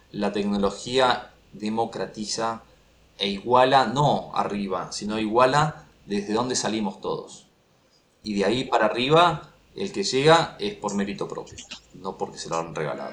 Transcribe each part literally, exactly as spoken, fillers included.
la tecnología democratiza e iguala, no arriba, sino iguala desde donde salimos todos. Y de ahí para arriba, el que llega es por mérito propio, no porque se lo han regalado.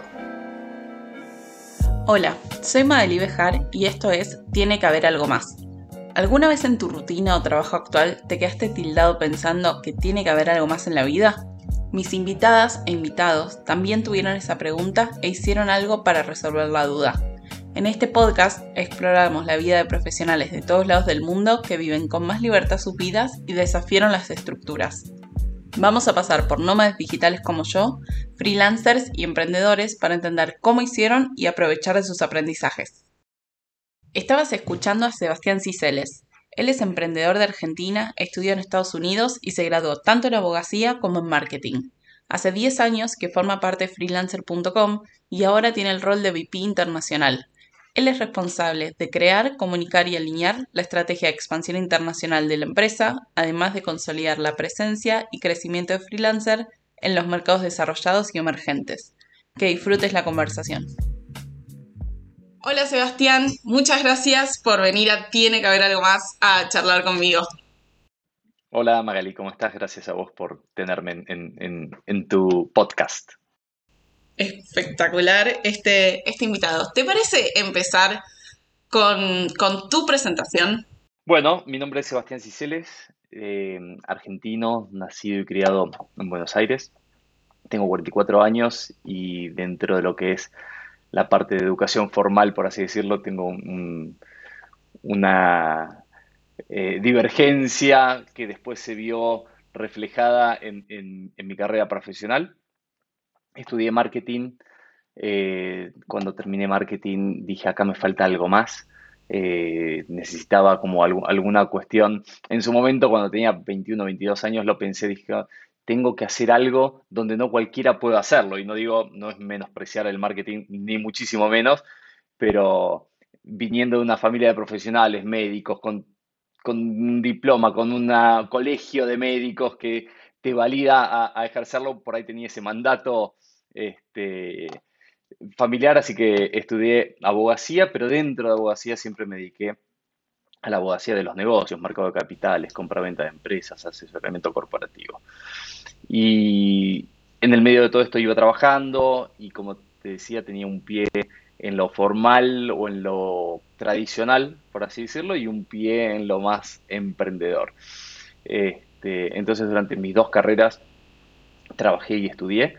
Hola, soy Madely Bejar y esto es Tiene que haber algo más. ¿Alguna vez en tu rutina o trabajo actual te quedaste tildado pensando que tiene que haber algo más en la vida? Mis invitadas e invitados también tuvieron esa pregunta e hicieron algo para resolver la duda. En este podcast exploramos la vida de profesionales de todos lados del mundo que viven con más libertad sus vidas y desafiaron las estructuras. Vamos a pasar por nómades digitales como yo, freelancers y emprendedores para entender cómo hicieron y aprovechar de sus aprendizajes. Estabas escuchando a Sebastián Ciceles. Él es emprendedor de Argentina, estudió en Estados Unidos y se graduó tanto en abogacía como en marketing. Hace diez años que forma parte de freelancer punto com y ahora tiene el rol de V P internacional. Él es responsable de crear, comunicar y alinear la estrategia de expansión internacional de la empresa, además de consolidar la presencia y crecimiento de freelancer en los mercados desarrollados y emergentes. Que disfrutes la conversación. Hola Sebastián, muchas gracias por venir a Tiene que haber algo más a charlar conmigo. Hola Magali, ¿cómo estás? Gracias a vos por tenerme en, en, en, en tu podcast. Espectacular este, este invitado. ¿Te parece empezar con, con tu presentación? Bueno, mi nombre es Sebastián Ciceles, eh, argentino, nacido y criado en Buenos Aires. Tengo cuarenta y cuatro años y dentro de lo que es la parte de educación formal, por así decirlo, tengo un, una eh, divergencia que después se vio reflejada en, en, en mi carrera profesional. Estudié marketing. Eh, cuando terminé marketing dije, acá me falta algo más. Eh, necesitaba como algo- alguna cuestión. En su momento, cuando tenía veintiuno, veintidós años, lo pensé, dije, tengo que hacer algo donde no cualquiera pueda hacerlo. Y no digo, no es menospreciar el marketing, ni muchísimo menos, pero viniendo de una familia de profesionales, médicos, con, con un diploma, con un colegio de médicos que te valida a, a ejercerlo, por ahí tenía ese mandato este, familiar, así que estudié abogacía, pero dentro de abogacía siempre me dediqué a la abogacía de los negocios, mercado de capitales, compra-venta de empresas, asesoramiento corporativo. Y en el medio de todo esto iba trabajando y como te decía, tenía un pie en lo formal o en lo tradicional, por así decirlo, y un pie en lo más emprendedor. Este, entonces, durante mis dos carreras trabajé y estudié.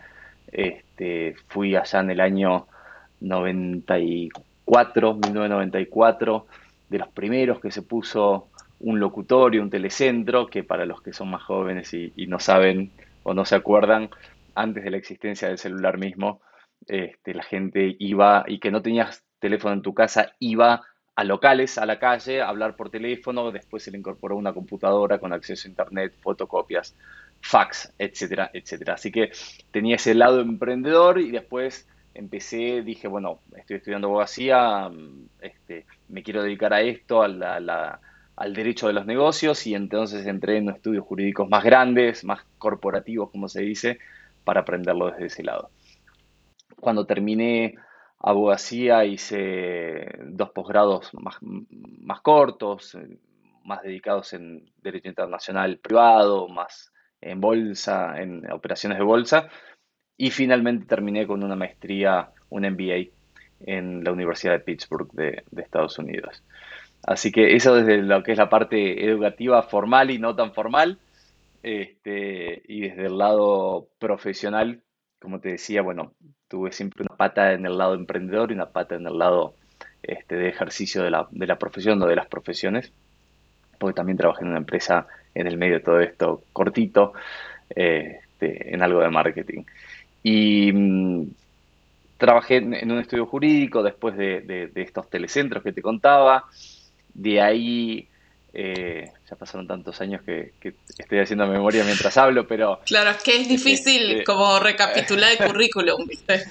Este, fui allá en el año noventa y cuatro, mil novecientos noventa y cuatro, de los primeros que se puso un locutorio, un telecentro, que para los que son más jóvenes y, y no saben o no se acuerdan, antes de la existencia del celular mismo, este, la gente iba y que no tenías teléfono en tu casa, iba a locales, a la calle, a hablar por teléfono, después se le incorporó una computadora con acceso a internet, fotocopias, fax, etcétera, etcétera. Así que tenía ese lado emprendedor y después empecé, dije, bueno, estoy estudiando abogacía, este, me quiero dedicar a esto, a la, a la, al derecho de los negocios, y entonces entré en estudios jurídicos más grandes, más corporativos, como se dice, para aprenderlo desde ese lado. Cuando terminé abogacía hice dos posgrados más, más cortos, más dedicados en derecho internacional privado, más en bolsa, en operaciones de bolsa, y finalmente terminé con una maestría, un M B A en la Universidad de Pittsburgh de, de Estados Unidos. Así que eso desde lo que es la parte educativa formal y no tan formal, este, y desde el lado profesional, como te decía, bueno, tuve siempre una pata en el lado emprendedor y una pata en el lado este, de ejercicio de la, de la profesión o de las profesiones, porque también trabajé en una empresa en el medio de todo esto, cortito, eh, este, en algo de marketing. Y mmm, trabajé en, en un estudio jurídico después de, de, de estos telecentros que te contaba. De ahí, eh, ya pasaron tantos años que, que estoy haciendo memoria mientras hablo, pero... Claro, es que es difícil Este, como recapitular el currículum, ¿viste?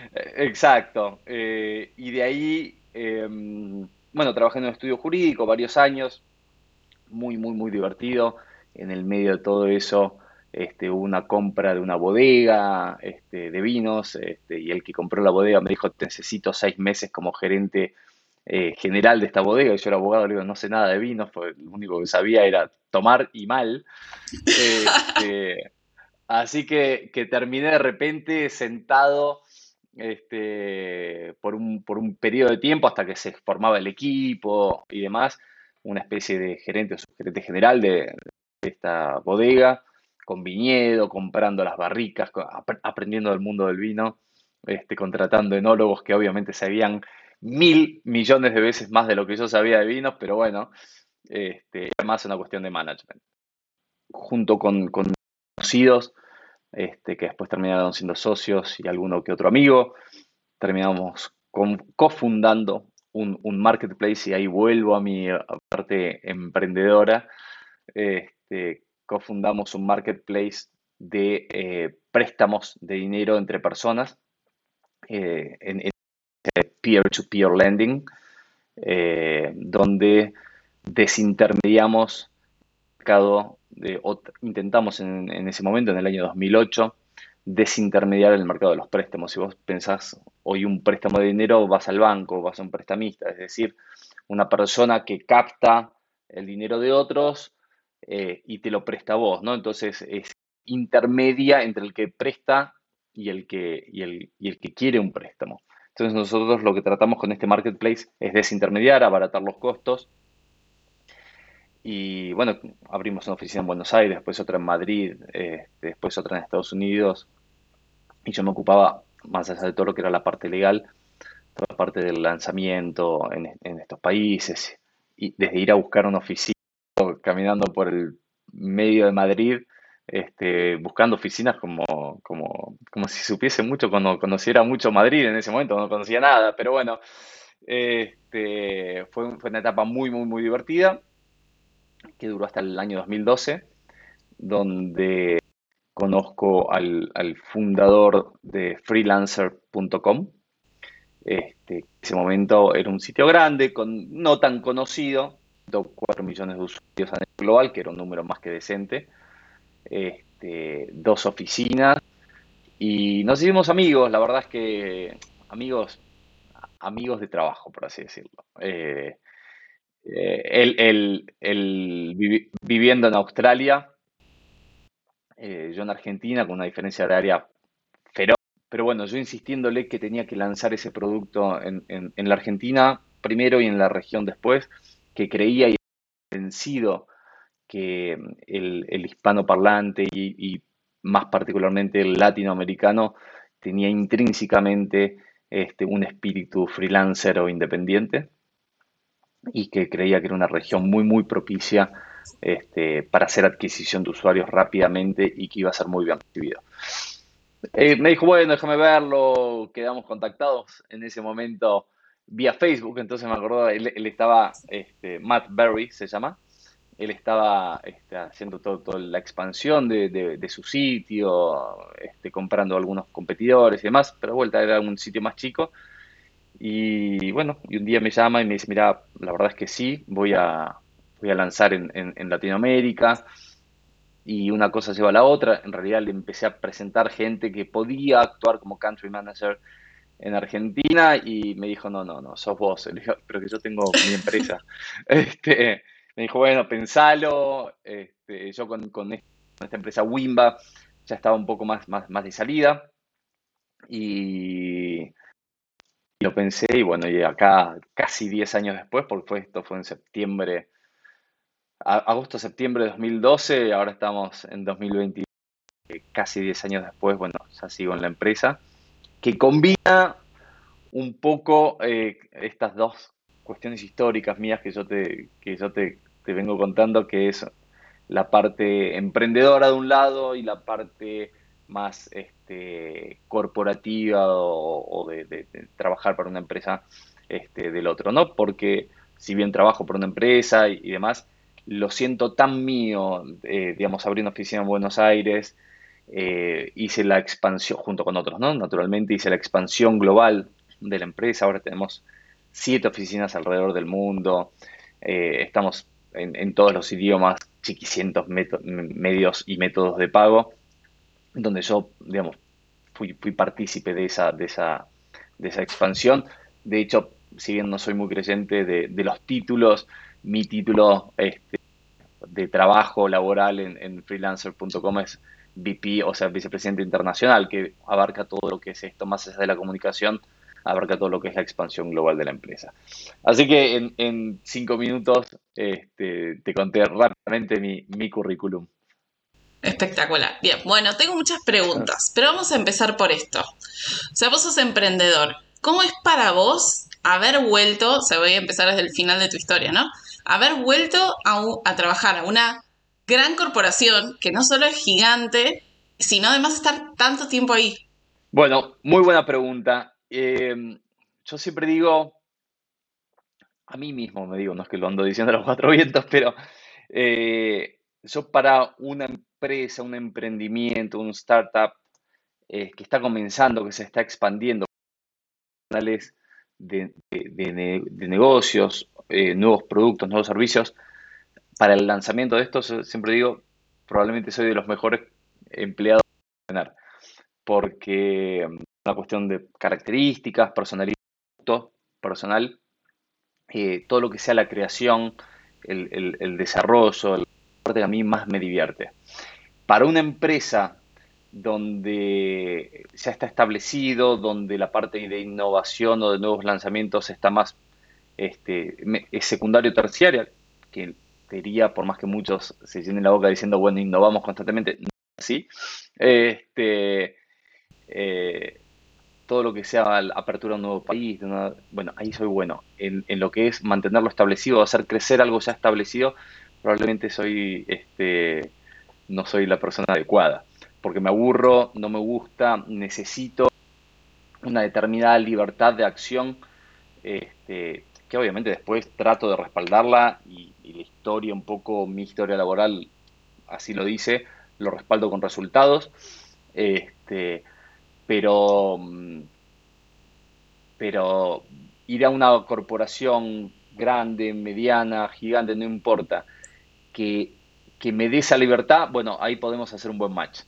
exacto. Eh, y de ahí, eh, bueno, trabajé en un estudio jurídico varios años, muy, muy, muy divertido. En el medio de todo eso, este, hubo una compra de una bodega este, de vinos, este, y el que compró la bodega me dijo, te necesito seis meses como gerente eh, general de esta bodega, y yo era abogado, le digo, no sé nada de vinos, pues lo único que sabía era tomar y mal. Este, Así que, que terminé de repente sentado este, por un, por un periodo de tiempo hasta que se formaba el equipo y demás, una especie de gerente o subgerente general de, de esta bodega, con viñedo, comprando las barricas, co- ap- aprendiendo del mundo del vino, este, contratando enólogos que obviamente sabían mil millones de veces más de lo que yo sabía de vinos, pero bueno, este, era más una cuestión de management. Junto con, con conocidos este, que después terminaron siendo socios y alguno que otro amigo. Terminamos con, cofundando un, un marketplace y ahí vuelvo a mi parte emprendedora. Este, cofundamos un marketplace de eh, préstamos de dinero entre personas eh, en, en peer-to-peer lending, eh, donde desintermediamos el mercado, de, o intentamos en, en ese momento, en el año dos mil ocho, desintermediar el mercado de los préstamos. Si vos pensás hoy un préstamo de dinero, vas al banco, vas a un prestamista, es decir, una persona que capta el dinero de otros eh, y te lo presta a vos, ¿no? Entonces es intermedia entre el que presta y el que, y el, y el que quiere un préstamo. Entonces nosotros lo que tratamos con este marketplace es desintermediar, abaratar los costos y bueno, abrimos una oficina en Buenos Aires, después otra en Madrid, eh, después otra en Estados Unidos. Y yo me ocupaba, más allá de todo lo que era la parte legal, toda la parte del lanzamiento en, en estos países. Y desde ir a buscar una oficina, caminando por el medio de Madrid, este, buscando oficinas como, como, como si supiese mucho, cuando conociera mucho Madrid en ese momento, no conocía nada, pero bueno, este, fue, fue una etapa muy, muy, muy divertida, que duró hasta el año dos mil doce, donde conozco al, al fundador de freelancer punto com. Este, en ese momento era un sitio grande, con, no tan conocido, cuatro millones de usuarios a nivel global, que era un número más que decente, este, dos oficinas, y nos hicimos amigos, la verdad es que amigos, amigos de trabajo, por así decirlo. Eh, eh, él, él- él vivi- viviendo en Australia, eh, yo en Argentina, con una diferencia horaria feroz. Pero bueno, yo insistiéndole que tenía que lanzar ese producto en, en- en la Argentina primero y en la región después, que creía y convencido que el, el hispanoparlante y, y más particularmente el latinoamericano tenía intrínsecamente este, un espíritu freelancer o independiente y que creía que era una región muy, muy propicia este, para hacer adquisición de usuarios rápidamente y que iba a ser muy bien recibido. Eh, me dijo, bueno, déjame verlo, quedamos contactados en ese momento vía Facebook, entonces me acordó, él, él estaba, este, Matt Berry se llama, él estaba este, haciendo todo, toda la expansión de, de- de su sitio, este, comprando algunos competidores y demás, pero de vuelta era un sitio más chico. Y bueno, y un día me llama y me dice, mira, la verdad es que sí, voy a, voy a lanzar en, en- en Latinoamérica y una cosa lleva a la otra. En realidad le empecé a presentar gente que podía actuar como country manager en Argentina y me dijo, no, no, no, sos vos. Le dije, pero que yo tengo mi empresa. Este, me dijo, bueno, pensalo. Este, yo con, con esta con esta empresa Wimba ya estaba un poco más, más, más de salida y lo pensé y bueno, y acá casi diez años después, porque fue, esto fue en septiembre, a- agosto-septiembre de dos mil doce, ahora estamos en dos mil veinte, casi diez años después, bueno, ya sigo en la empresa, que combina un poco eh, estas dos cuestiones históricas mías que yo te, que yo te, te vengo contando, que es la parte emprendedora de un lado y la parte más este, corporativa o, o de, de- de trabajar para una empresa este, del otro, ¿no? Porque si bien trabajo por una empresa y, y demás, lo siento tan mío, eh, digamos, abrí una oficina en Buenos Aires, eh, hice la expansión, junto con otros, ¿no? Naturalmente hice la expansión global de la empresa, ahora tenemos siete oficinas alrededor del mundo, eh, estamos en, en todos los idiomas, chiquicientos meto- medios y métodos de pago, donde yo, digamos, fui, fui partícipe de esa, de esa, de esa expansión. De hecho, si bien no soy muy creyente de, de los títulos, mi título este, de trabajo laboral en, en freelancer punto com es V P, o sea, vicepresidente internacional, que abarca todo lo que es esto, más allá de la comunicación, abarca todo lo que es la expansión global de la empresa. Así que en, en cinco minutos este, te conté rápidamente mi, mi currículum. Espectacular. Bien, bueno, tengo muchas preguntas, pero vamos a empezar por esto. O sea, vos sos emprendedor. ¿Cómo es para vos haber vuelto, o sea, voy a empezar desde el final de tu historia, ¿no? Haber vuelto a, un- a trabajar a una gran corporación que no solo es gigante, sino además estar tanto tiempo ahí. Bueno, muy buena pregunta. Eh, yo siempre digo, a mí mismo me digo, no es que lo ando diciendo a los cuatro vientos, pero eh, yo para una empresa, un emprendimiento, un startup eh, que está comenzando, que se está expandiendo, canales de, de- de ne- de negocios, eh, nuevos productos, nuevos servicios, para el lanzamiento de estos, eh, siempre digo, probablemente soy de los mejores empleados a tener, porque mm, una cuestión de características, personalidad, personal, eh, todo lo que sea la creación, el, el- el desarrollo, la parte que a mí más me divierte. Para una empresa donde ya está establecido, donde la parte de innovación o de nuevos lanzamientos está más este, me- es secundario terciaria, que te diría, por más que muchos se llenen la boca diciendo, bueno, innovamos constantemente, no es así. Este, eh, Todo lo que sea la apertura a un nuevo país, de una- bueno, ahí soy bueno. En, en lo que es mantenerlo establecido, hacer crecer algo ya establecido, probablemente soy, este, no soy la persona adecuada, porque me aburro, no me gusta, necesito una determinada libertad de acción, este, que obviamente después trato de respaldarla y, y la historia, un poco mi historia laboral, así lo dice, lo respaldo con resultados, este, pero mm, pero ir a una corporación grande, mediana, gigante, no importa, que, que me dé esa libertad, bueno, ahí podemos hacer un buen match.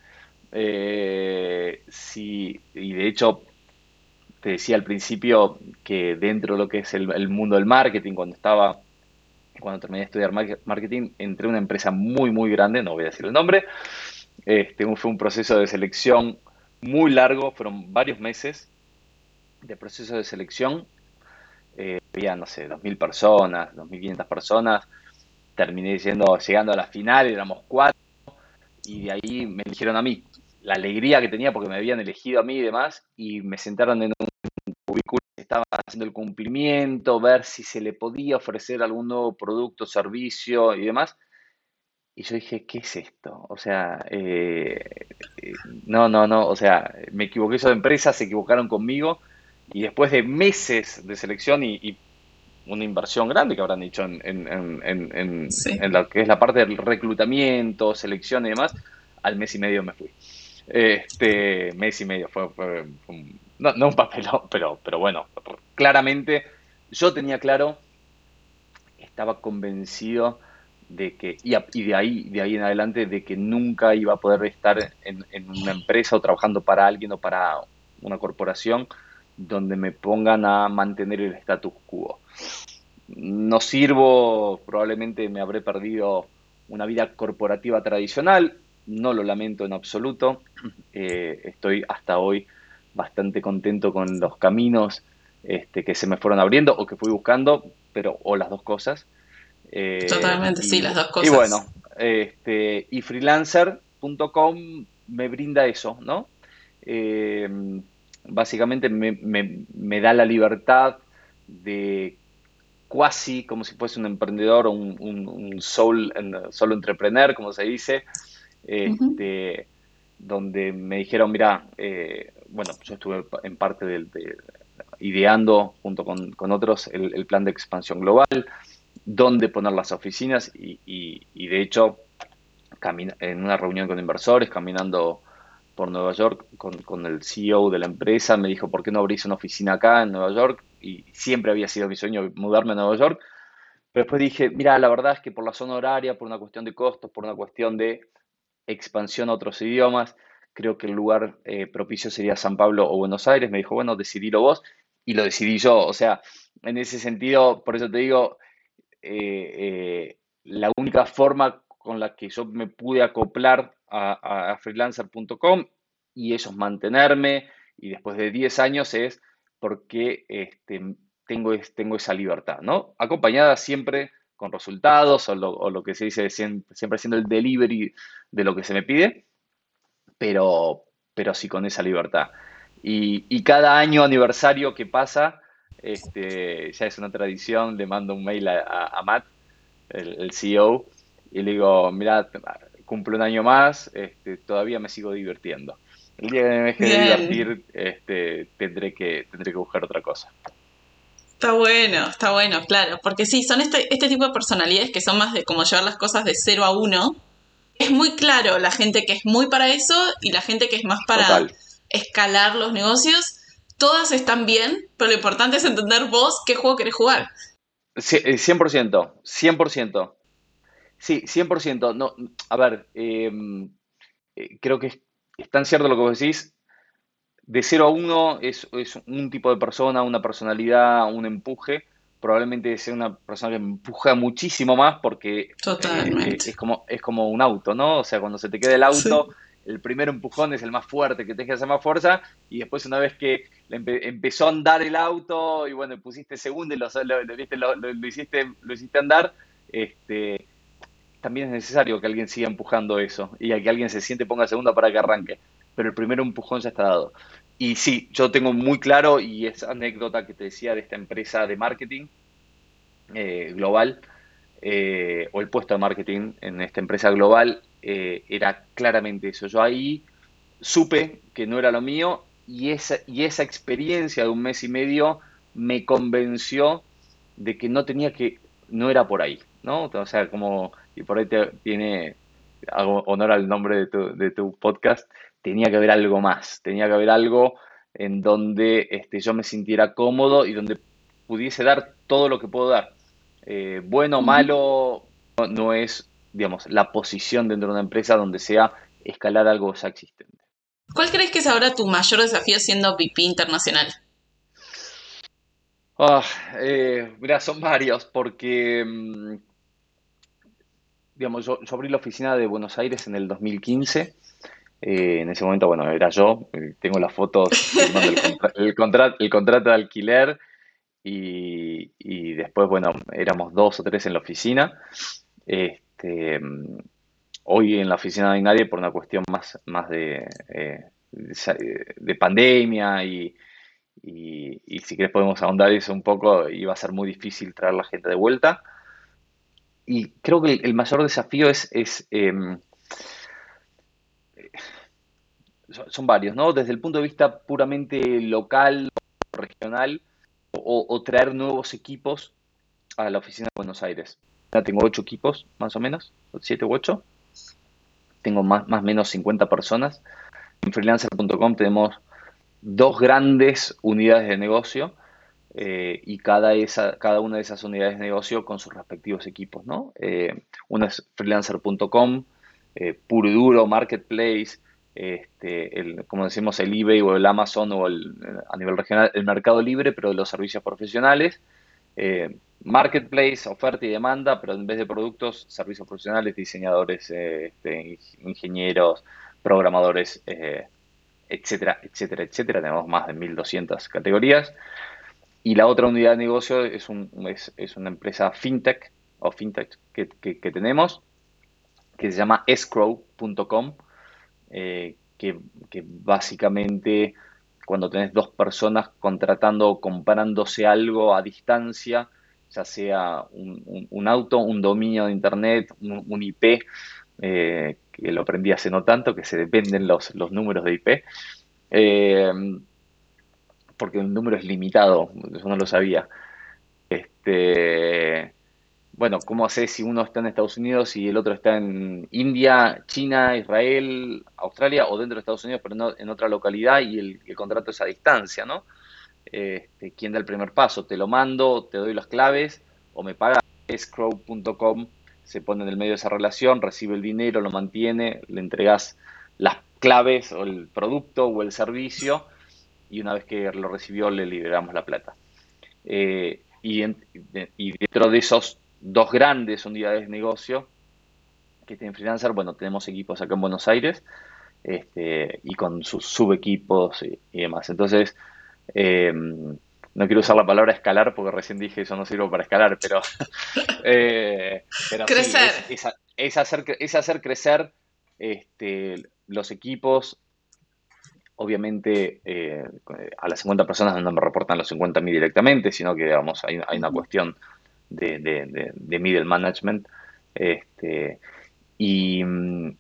Eh, sí, y de hecho, te decía al principio que dentro de lo que es el, el mundo del marketing, cuando estaba, cuando terminé de estudiar marketing, entré a una empresa muy, muy grande, no voy a decir el nombre, este, fue un proceso de selección muy largo, fueron varios meses de proceso de selección, eh, había, no sé, dos mil personas, dos mil quinientas personas, terminé yendo, llegando a la final, éramos cuatro, y de ahí me eligieron a mí. La alegría que tenía porque me habían elegido a mí y demás, y me sentaron en un cubículo que estaba haciendo el cumplimiento, ver si se le podía ofrecer algún nuevo producto, servicio y demás. Y yo dije, ¿qué es esto? O sea, eh, eh, no, no, no, o sea, me equivoqué yo de empresa, se equivocaron conmigo, y después de meses de selección y, y una inversión grande que habrán hecho en, en, en, en, en- Sí. en lo que es la parte del reclutamiento, selección y demás, al mes y medio me fui. Este, mes y medio fue, fue- fue un- no, no un papelón, pero, pero bueno, claramente yo tenía claro, estaba convencido de que, y, a- y de ahí, de ahí en adelante, de que nunca iba a poder estar en, en una empresa o trabajando para alguien o para una corporación donde me pongan a mantener el status quo. No sirvo, probablemente me habré perdido una vida corporativa tradicional, no lo lamento en absoluto. Eh, estoy hasta hoy bastante contento con los caminos este, que se me fueron abriendo o que fui buscando, pero o las dos cosas. Eh, Totalmente, sí, y, las dos y cosas. bueno, este, y freelancer punto com me brinda eso, ¿no? Eh, Básicamente me, me- me da la libertad de cuasi como si fuese un emprendedor o un, un, un soul, un solo entrepreneur, como se dice, Ujú. este, donde me dijeron, mira, eh, bueno, yo estuve en parte del, de, ideando junto con, con otros el, el, plan de expansión global, dónde poner las oficinas y, y, y de hecho, camina, en una reunión con inversores, caminando por Nueva York con, con el C E O de la empresa, me dijo, ¿por qué no abrís una oficina acá en Nueva York? Y siempre había sido mi sueño mudarme a Nueva York, Pero después dije, mira, la verdad es que por la zona horaria, por una cuestión de costos, por una cuestión de expansión a otros idiomas, creo que el lugar eh, propicio sería San Pablo o Buenos Aires. Me dijo, bueno, decidilo vos, y lo decidí yo. O sea, en ese sentido, por eso te digo, eh, eh, la única forma con la que yo me pude acoplar a, a freelancer punto com y ellos mantenerme, y después de diez años es porque este, tengo, es- tengo esa libertad, ¿no? Acompañada siempre con resultados o lo, o lo que se dice siempre, siempre haciendo el delivery de lo que se me pide, pero, pero sí con esa libertad. Y, y cada año aniversario que pasa, este, ya es una tradición, le mando un mail a, a- a Matt, el, el C E O, y le digo, mira, cumple un año más, este, todavía me sigo divirtiendo. El día que me deje de Bien, divertir, este, tendré que, tendré que buscar otra cosa. está bueno, está bueno, claro, porque sí, son este, este tipo de personalidades que son más de como llevar las cosas de cero a uno. Es muy claro la gente que es muy para eso y la gente que es más para Total. escalar los negocios. Todas están bien, pero lo importante es entender vos qué juego querés jugar. Sí, eh, cien por ciento, cien por ciento. Sí, cien por ciento. No, a ver, eh, eh, creo que es, es tan cierto lo que vos decís. De cero a uno es, es un tipo de persona, una personalidad, un empuje. Probablemente sea una persona que empuja muchísimo más porque eh, eh, Totalmente. es como, es como un auto, ¿no? O sea, cuando se te queda el Sí. auto, el primer empujón es el más fuerte, que te que hacer más fuerza, y después una vez que le empe- empezó a andar el auto y bueno, pusiste segundo y lo, lo- lo- viste, lo- lo- lo hiciste, lo hiciste andar, este, también es necesario que alguien siga empujando eso y a que alguien se siente ponga segunda para que arranque. Pero el primer empujón ya está dado. Y sí, yo tengo muy claro, y esa anécdota que te decía de esta empresa de marketing eh, global, eh, o el puesto de marketing en esta empresa global, eh, era claramente eso. Yo ahí supe que no era lo mío, y esa, y esa experiencia de un mes y medio me convenció de que no tenía que, no era por ahí, ¿no? O sea, como, y por ahí te, tiene, hago honor al nombre de tu, de tu podcast, tenía que haber algo más, tenía que haber algo en donde este, yo me sintiera cómodo y donde pudiese dar todo lo que puedo dar. Eh, bueno o malo, no, no es, digamos, la posición dentro de una empresa donde sea escalar algo ya existente. ¿Cuál crees que es ahora tu mayor desafío siendo V P internacional? Ah, eh, mira, son varios, porque, mm, digamos, yo, yo abrí la oficina de Buenos Aires en el dos mil quince. Eh, en ese momento, bueno, era yo. eh, Tengo las fotos firmando el, contra- el, contra- el contrato de alquiler, y, y después, bueno, éramos dos o tres en la oficina. Este, mm, Hoy en la oficina no hay nadie por una cuestión más, más de, eh, de, sa- de pandemia, y, y, y si querés podemos ahondar eso un poco, y va a ser muy difícil traer la gente de vuelta. Y creo que el, el mayor desafío es, es em, son, son varios, ¿no? Desde el punto de vista puramente local, regional, o, o traer nuevos equipos a la oficina de Buenos Aires. Ya tengo ocho equipos, más o menos, siete u ocho. Tengo más, más o menos cincuenta personas. En freelancer punto com tenemos dos grandes unidades de negocio, eh, y cada, esa, cada una de esas unidades de negocio con sus respectivos equipos, ¿no? Eh, una es freelancer punto com, eh, puro y duro, marketplace, este, el, como decimos, el eBay o el Amazon, o el, a nivel regional el Mercado Libre, pero de los servicios profesionales. Eh, marketplace, oferta y demanda, pero en vez de productos, servicios profesionales, diseñadores, eh, este, ingenieros, programadores, eh, etcétera, etcétera, etcétera. Tenemos más de mil doscientas categorías. Y la otra unidad de negocio es, un, es, es una empresa fintech, o fintech que, que, que tenemos, que se llama escrow punto com, eh, que, que básicamente, cuando tenés dos personas contratando o comprándose algo a distancia, ya sea un, un- un auto, un dominio de internet, un, un I P, eh, que lo aprendí hace no tanto, que se dependen los, los números de I P, eh, porque el número es limitado, eso no lo sabía. Este, bueno, ¿cómo haces si uno está en Estados Unidos y el otro está en India, China, Israel, Australia, o dentro de Estados Unidos pero no, en otra localidad, y el, el contrato es a distancia, ¿no? Este, ¿quién da el primer paso? ¿Te lo mando, te doy las claves o me pagas? escrow punto com, se pone en el medio de esa relación, recibe el dinero, lo mantiene, le entregas las claves o el producto o el servicio y una vez que lo recibió le liberamos la plata. Eh, y, en- y dentro de esos dos grandes unidades de negocio que tienen Freelancer, bueno, tenemos equipos acá en Buenos Aires, este, y con sus subequipos y, y demás. Entonces, eh, no quiero usar la palabra escalar porque recién dije eso no sirve para escalar, pero, eh, pero sí, Crecer. es, es, es hacer, es hacer crecer este, los equipos. Obviamente, eh, a las cincuenta personas no me reportan los cincuenta a mí directamente, sino que, digamos, hay, hay una cuestión de, de, de, de middle management. Este, y, mm,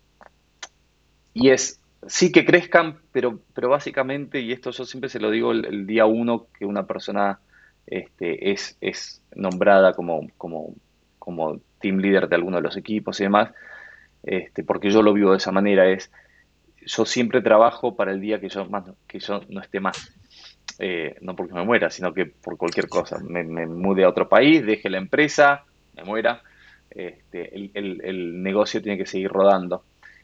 y es, sí que crezcan, pero, pero básicamente, y esto yo siempre se lo digo el, el día uno que una persona este, es, es nombrada como, como, como team leader de alguno de los equipos y demás, este, porque yo lo vivo de esa manera, es yo siempre trabajo para el día que yo, más, que yo no esté más. Eh, no porque me muera, sino que por cualquier cosa. Me, me mude a otro país, deje la empresa, me muera, este, el, el- el negocio tiene que seguir rodando.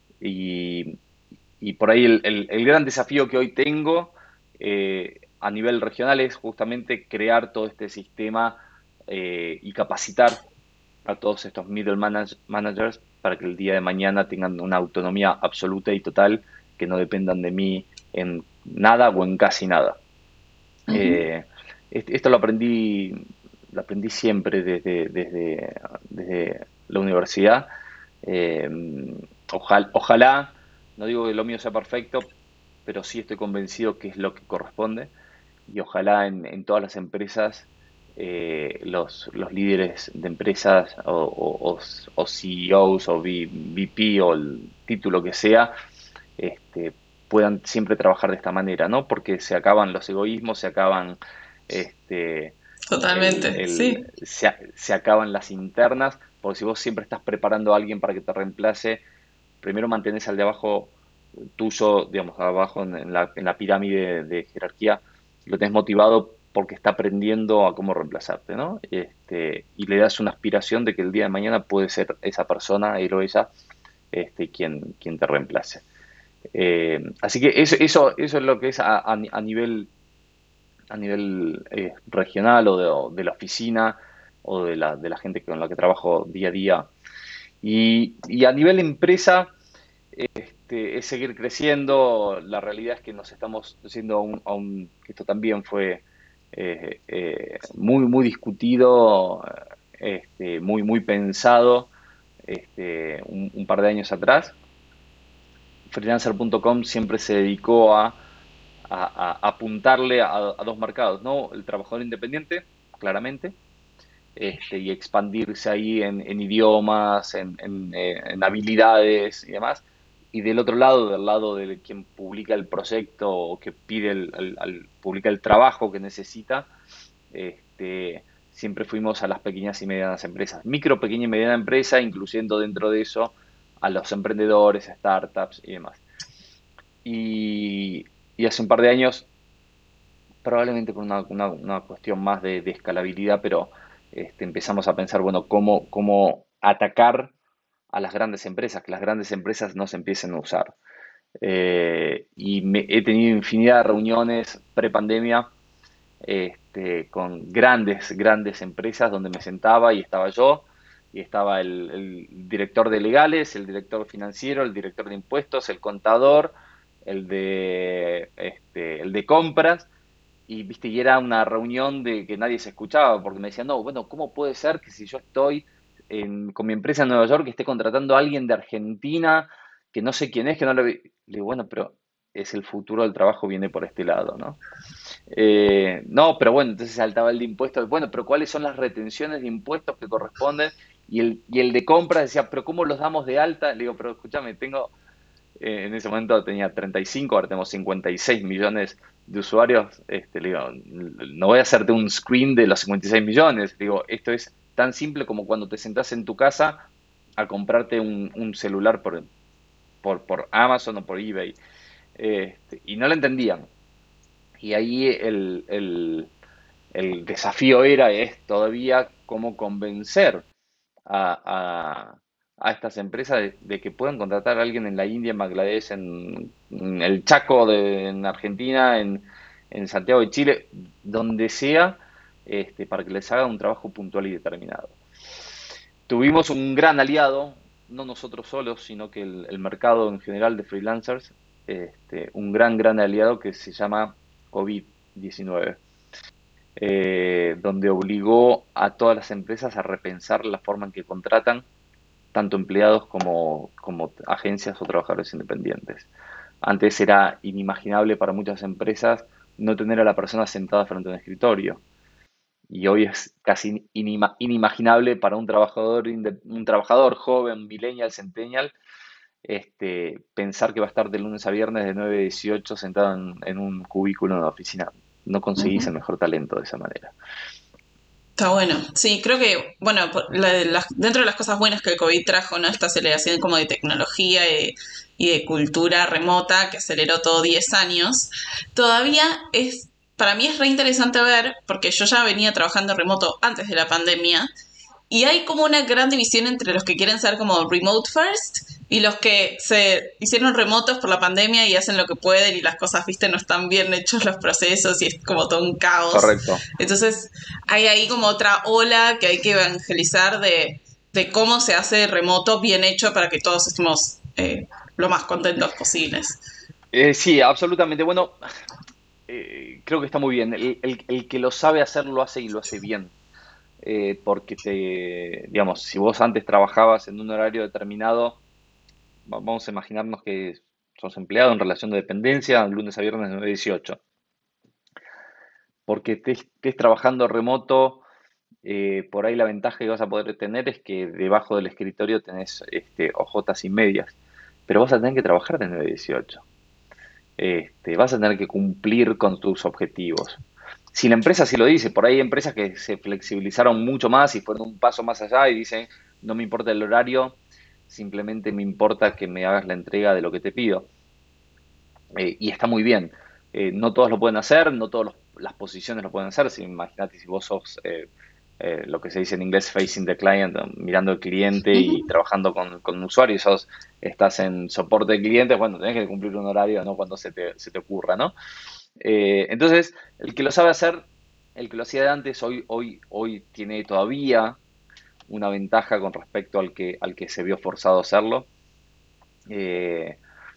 Y, y por ahí el, el- el gran desafío que hoy tengo eh, a nivel regional es justamente crear todo este sistema eh, y capacitar a todos estos middle manage- managers para que el día de mañana tengan una autonomía absoluta y total, que no dependan de mí en nada o en casi nada. Ujú. Eh, est- esto lo aprendí, lo aprendí siempre desde, desde, desde la universidad. Eh, ojalá, ojalá, no digo que lo mío sea perfecto, pero sí estoy convencido que es lo que corresponde y ojalá en, en todas las empresas eh, los, los líderes de empresas o, o- o- o C E Os o V- VP o el título que sea, este, puedan siempre trabajar de esta manera, ¿no? Porque se acaban los egoísmos, se acaban, este, el, Totalmente, el- sí. se, se acaban las internas, porque si vos siempre estás preparando a alguien para que te reemplace, primero mantenés al de abajo tuyo, digamos, abajo en, en la, en la pirámide de jerarquía, lo tenés motivado porque está aprendiendo a cómo reemplazarte, ¿no? Este, y le das una aspiración de que el día de mañana puede ser esa persona, él o ella, este, quien, quien te reemplace. Eh, así que eso, eso, eso es lo que es a, a, a nivel, a nivel eh, regional o de, o de la oficina o de la, de la gente con la que trabajo día a día. Y, y a nivel empresa, este, es seguir creciendo. La realidad es que nos estamos yendo a un, a un- que esto también fue eh, eh, muy, muy discutido, este, muy, muy pensado este, un, un par de años atrás. Freelancer punto com siempre se dedicó a, a- a apuntarle a, a dos mercados, ¿no? El trabajador independiente, claramente, este, y expandirse ahí en, en idiomas, en, en, eh, en habilidades y demás. Y del otro lado, del lado de quien publica el proyecto o que pide el, el- al- publica el trabajo que necesita, este, siempre fuimos a las pequeñas y medianas empresas, micro, pequeña y mediana empresa, incluyendo dentro de eso a los emprendedores, startups y demás. Y, y hace un par de años, probablemente por una, una- una cuestión más de, de escalabilidad, pero este, empezamos a pensar, bueno, cómo, cómo atacar a las grandes empresas, que las grandes empresas no se empiecen a usar. Eh, y me- he tenido infinidad de reuniones pre-pandemia este, con grandes, grandes empresas donde me sentaba y estaba yo, y estaba el, el director de legales, el director financiero, el director de impuestos, el contador, el de, este, el de compras, y viste, y era una reunión de que nadie se escuchaba, porque me decían, no, bueno, ¿cómo puede ser que si yo estoy en- con mi empresa en Nueva York esté contratando a alguien de Argentina que no sé quién es, que no lo vi? Le digo, bueno, pero es el futuro del trabajo, viene por este lado, ¿no? Eh, no, pero bueno, entonces saltaba el de impuestos. Bueno, pero ¿cuáles son las retenciones de impuestos que corresponden? Y el, y el de compras decía, pero ¿cómo los damos de alta? Le digo, pero escúchame, tengo, eh, en ese momento tenía treinta y cinco, ahora tenemos cincuenta y seis millones de usuarios. Este, le digo, no voy a hacerte un screen de los cincuenta y seis millones. Le digo, esto es tan simple como cuando te sentás en tu casa a comprarte un, un celular por, por, por Amazon o por eBay. Este, y no lo entendían. Y ahí el, el, el desafío era, es todavía cómo convencer a, a- a estas empresas de, de que puedan contratar a alguien en la India, en Bangladesh, en, en el Chaco, de, en Argentina, en, en Santiago de Chile, donde sea, este, para que les haga un trabajo puntual y determinado. Tuvimos un gran aliado, no nosotros solos, sino que el, el mercado en general de freelancers, este, un gran, gran aliado que se llama COVID diecinueve, eh, donde obligó a todas las empresas a repensar la forma en que contratan tanto empleados como, como agencias o trabajadores independientes. Antes era inimaginable para muchas empresas no tener a la persona sentada frente a un escritorio. Y hoy es casi inima- inimaginable para un trabajador, inde- un trabajador joven, millennial, centennial, este, pensar que va a estar de lunes a viernes de nueve a dieciocho sentado en, en un cubículo en la oficina. No conseguís el Ujú. mejor talento de esa manera. Está bueno. Sí, creo que, bueno, por- la de las- dentro de las cosas buenas que el COVID trajo, ¿no? Esta aceleración como de tecnología y, y de cultura remota que aceleró todo diez años, todavía es, para mí es re interesante ver, porque yo ya venía trabajando remoto antes de la pandemia, y hay como una gran división entre los que quieren ser como remote first y los que se hicieron remotos por la pandemia y hacen lo que pueden y las cosas, viste, no están bien hechos los procesos y es como todo un caos. Correcto. Entonces hay ahí como otra ola que hay que evangelizar de, de cómo se hace remoto bien hecho para que todos estemos eh, lo más contentos posibles. Eh, sí, absolutamente. Bueno, eh, creo que está muy bien. El, el- el que lo sabe hacer lo hace y lo hace bien. Eh, porque te, digamos, si vos antes trabajabas en un horario determinado, va- vamos a imaginarnos que sos empleado en relación de dependencia, lunes a viernes de nueve a dieciocho. Porque te estés trabajando remoto, eh, por ahí la ventaja que vas a poder tener es que debajo del escritorio tenés este, ojotas y medias. Pero vas a tener que trabajar de nueve a dieciocho. Este, vas a tener que cumplir con tus objetivos. Si la empresa sí lo dice, por ahí hay empresas que se flexibilizaron mucho más y fueron un paso más allá y dicen, no me importa el horario, simplemente me importa que me hagas la entrega de lo que te pido. Eh, y está muy bien. Eh, no todos lo pueden hacer, no todas las posiciones lo pueden hacer. Si, imagínate si vos sos eh, eh, lo que se dice en inglés facing the client, mirando al cliente y Ujú. trabajando con, con usuarios, sos, estás en soporte de clientes, bueno, tenés que cumplir un horario, ¿no? Cuando se te, se te ocurra, ¿no? Eh, entonces, el que lo sabe hacer, el que lo hacía de antes, hoy, hoy, hoy tiene todavía una ventaja con respecto al que, al que se vio forzado a hacerlo. Eh,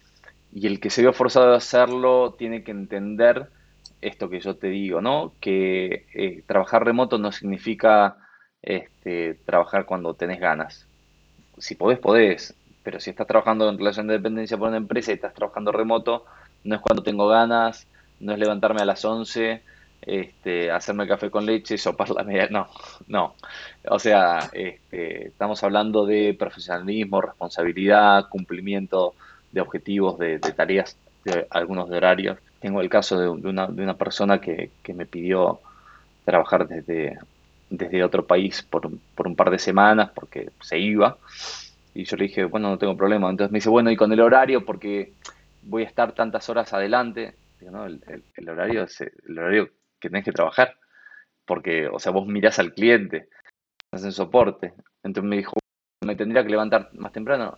y el que se vio forzado a hacerlo tiene que entender esto que yo te digo, ¿no? Que eh, trabajar remoto no significa este, trabajar cuando tenés ganas. Si podés, podés, pero si estás trabajando en relación de dependencia por una empresa y estás trabajando remoto, no es cuando tengo ganas, no es levantarme a las once, este, hacerme café con leche, sopar la media, no, no. O sea, este, estamos hablando de profesionalismo, responsabilidad, cumplimiento de objetivos, de, de tareas, de algunos de horarios. Tengo el caso de, de una, de una persona que, que me pidió trabajar desde, desde otro país por, un- por un par de semanas porque se iba. Y yo le dije, bueno, no tengo problema. Entonces me dice, bueno, y con el horario, porque voy a estar tantas horas adelante. Digo, no, el, el- el horario es el horario que tenés que trabajar. Porque, o sea, vos mirás al cliente, estás en soporte. Entonces me dijo, me tendría que levantar más temprano.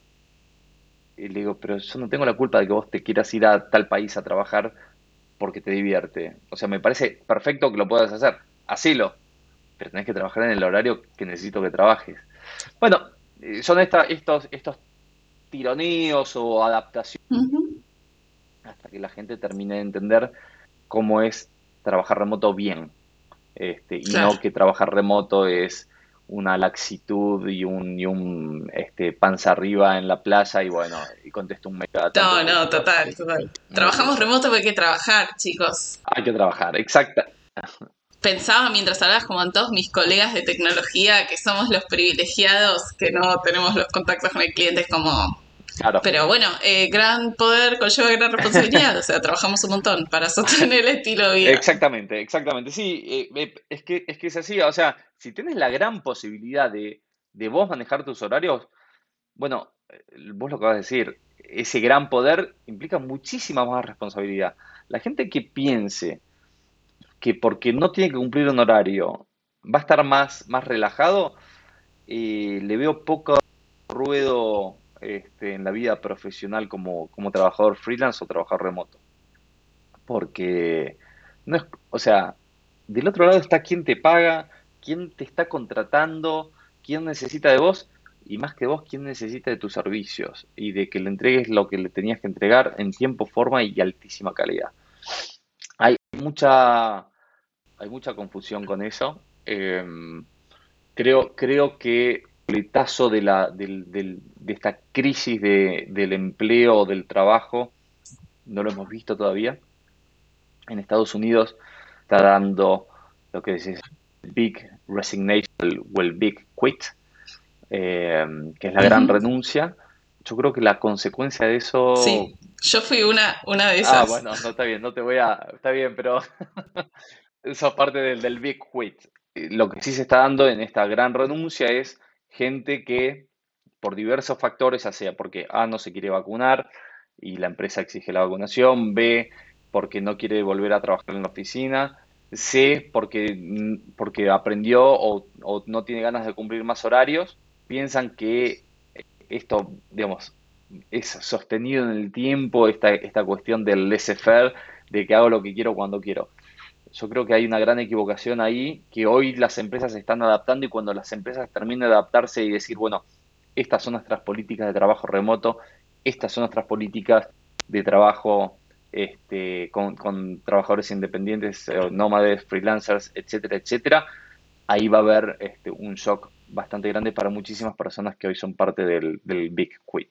Y le digo, pero yo no tengo la culpa de que vos te quieras ir a tal país a trabajar porque te divierte. O sea, me parece perfecto que lo puedas hacer. Hacelo, pero tenés que trabajar en el horario que necesito que trabajes. Bueno, eh, son esta- estos, estos tironeos o adaptaciones Ujú. hasta que la gente termine de entender cómo es trabajar remoto bien, este, y Claro. no que trabajar remoto es una laxitud y un, y un este, panza arriba en la playa y bueno, y contesto un mail cada tanto No, porque no, estoy total, total. muy Trabajamos listo. remoto porque hay que trabajar, chicos. Hay que trabajar, exacta. Pensaba mientras hablabas como en todos mis colegas de tecnología que somos los privilegiados que no tenemos los contactos con el cliente, es como... Claro. Pero bueno, eh, gran poder conlleva gran responsabilidad, o sea, trabajamos un montón para sostener el estilo de vida. Exactamente, exactamente. Sí, eh, eh, es que, es que es así. O sea, si tienes la gran posibilidad de, de vos manejar tus horarios, bueno, eh, vos lo acabas de decir, ese gran poder implica muchísima más responsabilidad. La gente que piense que porque no tiene que cumplir un horario, va a estar más, más relajado, eh, le veo poco ruedo este, en la vida profesional como, como trabajador freelance o trabajador remoto. Porque no es, o sea, del otro lado está quién te paga, quién te está contratando, quién necesita de vos y más que vos, quién necesita de tus servicios y de que le entregues lo que le tenías que entregar en tiempo, forma y altísima calidad. Hay mucha, hay mucha confusión con eso. Em, creo, creo que el letazo de la, del- del- de esta crisis de- del empleo o del trabajo no lo hemos visto todavía. En Estados Unidos está dando lo que es el Big Resignation o el Big Quit, eh, que es la gran Ujú. renuncia. Yo creo que la consecuencia de eso... Sí, yo fui una, una de Ah, esas. bueno, no está bien, no te voy a... Está bien, pero eso es parte del, del Big Quit. Eh, Lo que sí se está dando en esta gran renuncia es gente que por diversos factores, ya sea porque A no se quiere vacunar y la empresa exige la vacunación, B porque no quiere volver a trabajar en la oficina, C porque, mm, porque aprendió o, o no tiene ganas de cumplir más horarios, piensan que esto, digamos, es sostenido en el tiempo, esta, esta cuestión del laissez-faire, de que hago lo que quiero cuando quiero. Yo creo que hay una gran equivocación ahí, que hoy las empresas se están adaptando y cuando las empresas terminen de adaptarse y decir, bueno, estas son nuestras políticas de trabajo remoto, estas son nuestras políticas de trabajo este, con, con trabajadores independientes, eh, nómades, freelancers, etcétera, etcétera, ahí va a haber este, un shock bastante grande para muchísimas personas que hoy son parte del, del Big Quit.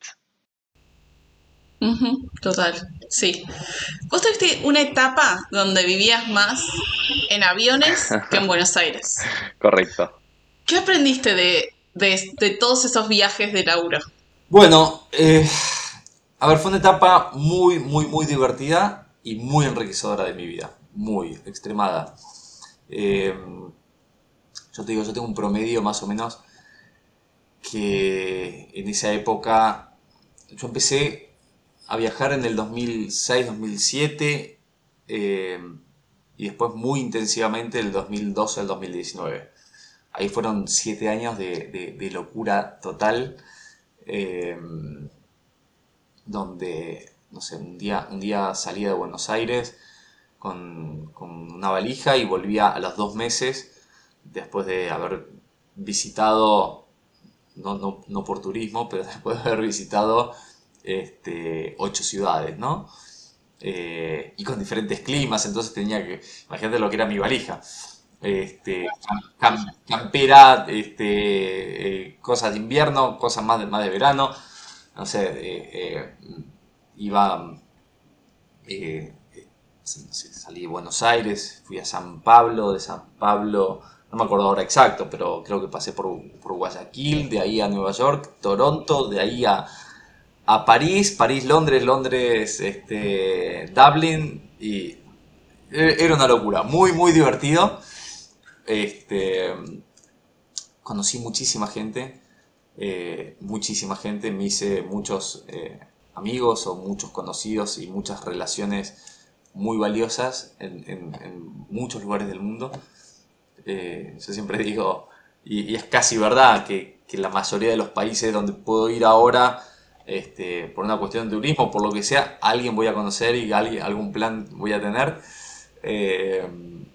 Ujú, total, sí. Vos tuviste una etapa donde vivías más en aviones que en Buenos Aires. Correcto. ¿Qué aprendiste de, de, de todos esos viajes de Laura? Bueno, eh, a ver, fue una etapa muy, muy, muy divertida y muy enriquecedora de mi vida. Muy extremada. Eh, yo te digo, yo tengo un promedio más o menos que en esa época, yo empecé a viajar en el dos mil seis, dos mil siete eh, y después muy intensivamente del dos mil doce al dos mil diecinueve. Ahí fueron siete años de, de- de locura total, eh, donde, no sé, un día, un día salía de Buenos Aires con, con una valija y volvía a los dos meses después de haber visitado, no, no, no por turismo, pero después de haber visitado este, ocho ciudades, ¿no? Eh, y con diferentes climas, entonces tenía que, imagínate lo que era mi valija. Este, cam- campera, este, eh, cosas de invierno, cosas más de, más de verano, no sé, eh, eh, iba, eh, eh, no sé, salí de Buenos Aires, fui a San Pablo, de San Pablo, no me acuerdo ahora exacto, pero creo que pasé por, por Guayaquil, de ahí a Nueva York, Toronto, de ahí a, a París, París, Londres, Londres, este, Dublin, y era una locura, muy, muy divertido. Este, conocí muchísima gente, eh, muchísima gente, me hice muchos eh, amigos o muchos conocidos y muchas relaciones muy valiosas en, en- en muchos lugares del mundo. Eh, yo siempre digo, y, y es casi verdad, que, que la mayoría de los países donde puedo ir ahora, este, por una cuestión de turismo, por lo que sea, alguien voy a conocer y alguien, algún plan voy a tener. Eh,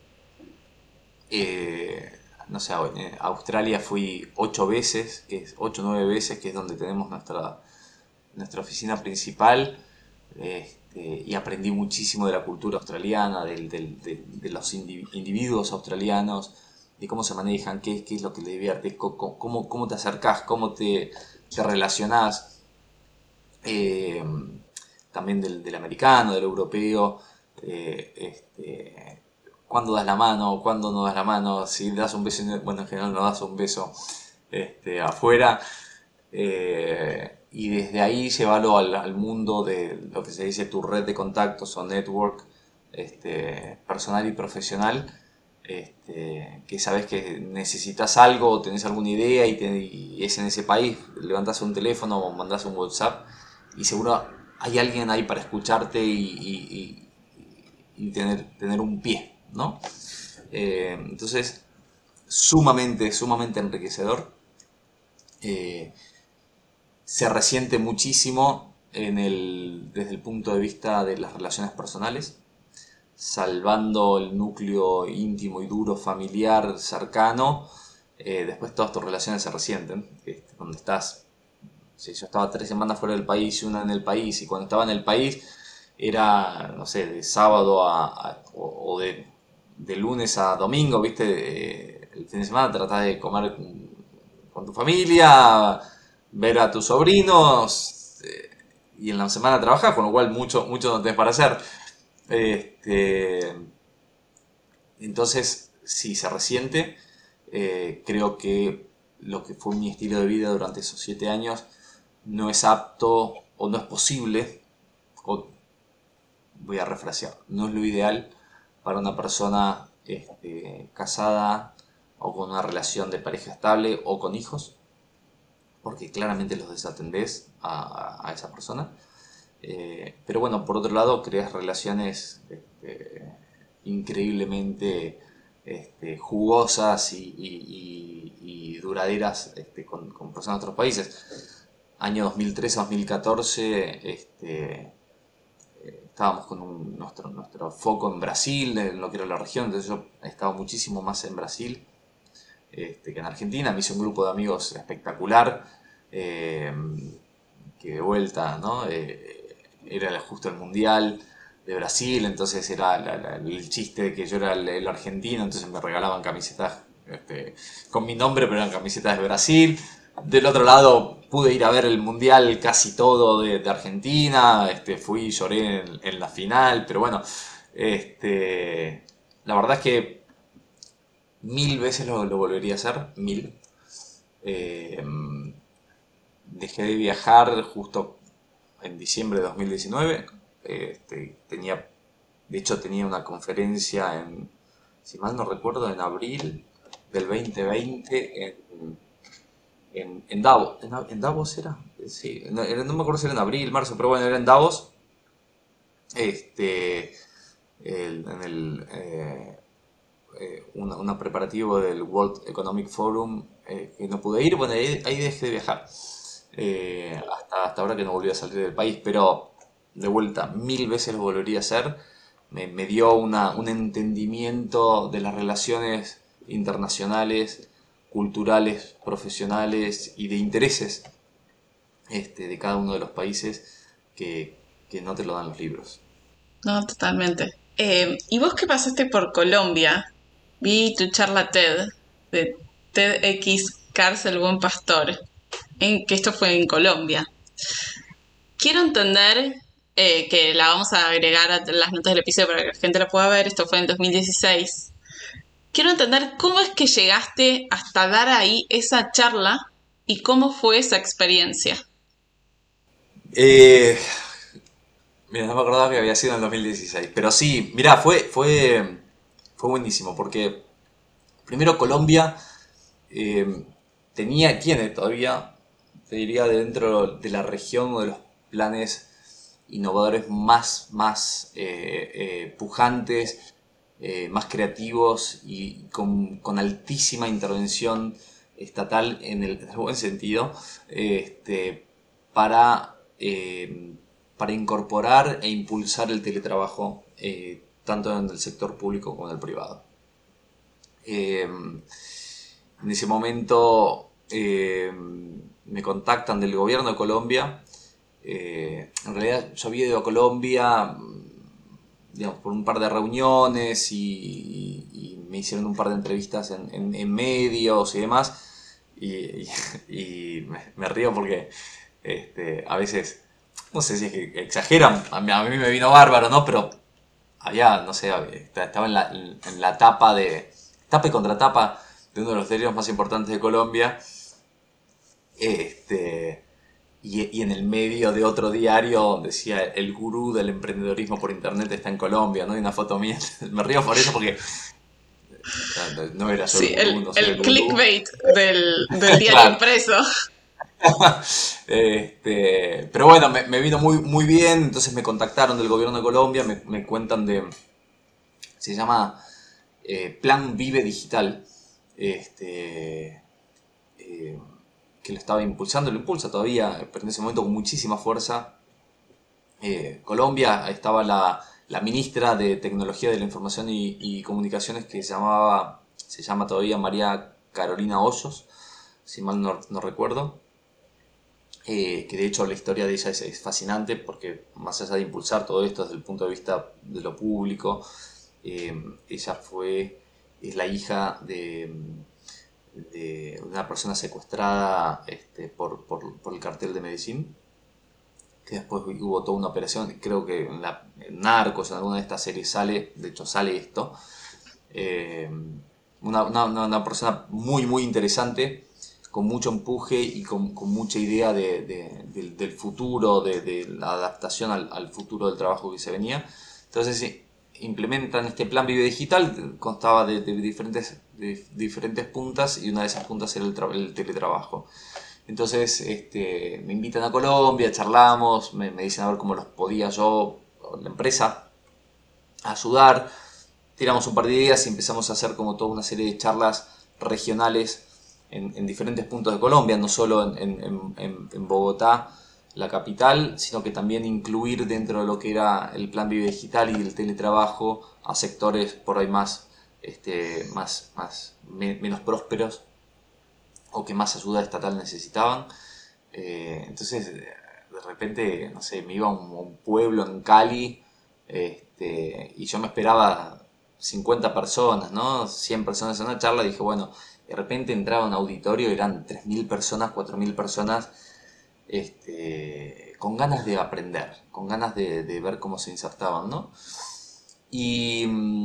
eh, no sé, a Australia fui ocho veces, que es ocho o nueve veces, que es donde tenemos nuestra, nuestra oficina principal. Este, y aprendí muchísimo de la cultura australiana, del- del- de, de los indi- individuos australianos, de cómo se manejan, qué, qué es lo que les divierte, co- co- cómo, cómo te acercás, cómo te, te relacionás. eh, También del, del americano, del europeo, eh, este, cuándo das la mano, cuándo no das la mano, si das un beso, bueno, en general no das un beso este, afuera, eh, y desde ahí llevarlo al, al mundo de lo que se dice tu red de contactos o network, este, personal y profesional, este, que sabes que necesitas algo o tenés alguna idea y, te- y es en ese país, levantás un teléfono o mandás un WhatsApp y seguro hay alguien ahí para escucharte y, y- y- y tener, tener un pie, ¿no? Eh, entonces, sumamente, sumamente enriquecedor. Eh, se resiente muchísimo en el, desde el punto de vista de las relaciones personales, salvando el núcleo íntimo y duro, familiar, cercano. Eh, después todas tus relaciones se resienten. Este, cuando estás, si yo estaba tres semanas fuera del país y una en el país, y cuando estaba en el país era, no sé, de sábado a, a- o, o de, de lunes a domingo, ¿viste? Eh, el fin de semana tratás de comer con, con tu familia, ver a tus sobrinos, eh, y en la semana trabajás, con lo cual mucho, mucho no tenés para hacer. Este, entonces, sí, se resiente. Eh, creo que lo que fue mi estilo de vida durante esos siete años no es apto o no es posible, o voy a refrasear, no es lo ideal para una persona este, casada o con una relación de pareja estable o con hijos, porque claramente los desatendés a, a esa persona. Eh, pero bueno, por otro lado, creas relaciones este, increíblemente este, jugosas y, y- y- y duraderas este, con, con personas de otros países. Año dos mil trece a dos mil catorce, este, eh, estábamos con un- nuestro, nuestro foco en Brasil, en lo que era la región, entonces yo he estado muchísimo más en Brasil este, que en Argentina. Me hice un grupo de amigos espectacular, eh, que de vuelta, ¿no? Eh, era justo el Mundial de Brasil, entonces era la- la- el chiste de que yo era el, el argentino, entonces me regalaban camisetas este, con mi nombre, pero eran camisetas de Brasil. Del otro lado pude ir a ver el Mundial casi todo de, de Argentina, este, fui y lloré en, en la final, pero bueno, este, la verdad es que mil veces lo, lo volvería a hacer, mil. Eh, Dejé de viajar justo en diciembre de dos mil diecinueve. Este, tenía, de hecho, tenía una conferencia en, si mal no recuerdo, en abril del dos mil veinte en, en, en Davos. ¿En, en Davos era? Sí, no, era- no me acuerdo si era en abril, marzo, pero bueno, era en Davos. Este, el- en el, eh, eh, una, una preparativo del World Economic Forum, eh, que no pude ir. Bueno, ahí, ahí dejé de viajar. Eh, hasta, hasta ahora que no volví a salir del país, pero de vuelta, mil veces lo volvería a hacer. Me, me dio una, un entendimiento de las relaciones internacionales, culturales, profesionales y de intereses este, de cada uno de los países que, que no te lo dan los libros. No, totalmente. Eh, ¿y vos que pasaste por Colombia? Vi tu charla TED de TEDx Cárcel Buen Pastor, en, que esto fue en Colombia. Quiero entender, eh, que la vamos a agregar a las notas del episodio para que la gente la pueda ver, esto fue en dos mil dieciséis. Quiero entender cómo es que llegaste hasta dar ahí esa charla y cómo fue esa experiencia. Eh, Mira, no me acordaba que había sido en el dos mil dieciséis, pero sí, mira, fue, fue, fue buenísimo, porque primero Colombia eh, tenía, tiene todavía, te diría, dentro de la región uno de los planes innovadores más, más eh, eh, pujantes, eh, más creativos y con, con altísima intervención estatal en el, en el buen sentido, este, para, eh, para incorporar e impulsar el teletrabajo, eh, tanto en el sector público como en el privado. Eh, en ese momento eh, me contactan del gobierno de Colombia. Eh, en realidad yo había ido a Colombia, digamos, por un par de reuniones y, y me hicieron un par de entrevistas en, en- en medios y demás. Y, y- y me, me río porque este, a veces, no sé si es que exageran, a mí, a mí me vino bárbaro, ¿no? Pero había, no sé, estaba en la, en la tapa de, tapa y contratapa de uno de los diarios más importantes de Colombia. Este, y, y en el medio de otro diario decía el gurú del emprendedorismo por internet está en Colombia, ¿no? Y una foto mía. Me río por eso porque no era yo Sí, el gurú, el, no soy el el gurú. clickbait del, del diario Claro. impreso. Este, pero bueno, me, me vino muy, muy bien, entonces me contactaron del gobierno de Colombia, me, me cuentan de, se llama eh, Plan Vive Digital, este, eh, que lo estaba impulsando, lo impulsa todavía, pero en ese momento con muchísima fuerza. Eh, Colombia, estaba la, la ministra de Tecnología de la Información y, y Comunicaciones, que se llamaba, se llama todavía María Carolina Hoyos, si mal no, no recuerdo. Eh, que de hecho la historia de ella es, es fascinante, porque más allá de impulsar todo esto desde el punto de vista de lo público, eh, ella fue, es la hija de, de una persona secuestrada este, por, por, por el cartel de Medellín, que después hubo toda una operación, creo que en, la, en Narcos, en alguna de estas series sale, de hecho sale esto. Eh, una, una, una persona muy muy interesante, con mucho empuje y con, con mucha idea de, de, de, del futuro, de, de la adaptación al, al futuro del trabajo que se venía. Entonces implementan este plan Vive Digital, constaba de, de, diferentes, de diferentes puntas, y una de esas puntas era el, tra el teletrabajo. Entonces este, me invitan a Colombia, charlamos, me, me dicen a ver cómo los podía yo, la empresa, ayudar. Tiramos un par de ideas y empezamos a hacer como toda una serie de charlas regionales en, en diferentes puntos de Colombia, no solo en, en, en, en Bogotá, la capital, sino que también incluir dentro de lo que era el plan Vive Digital y el teletrabajo a sectores por ahí más, este, más, más me, menos prósperos o que más ayuda estatal necesitaban. Eh, entonces, de repente, no sé, me iba a un, a un pueblo en Cali, este, y yo me esperaba cincuenta personas, ¿no? cien personas en una charla, y dije, bueno, de repente entraba a un auditorio y eran tres mil personas, cuatro mil personas, este, con ganas de aprender, con ganas de, de ver cómo se insertaban, ¿no? Y,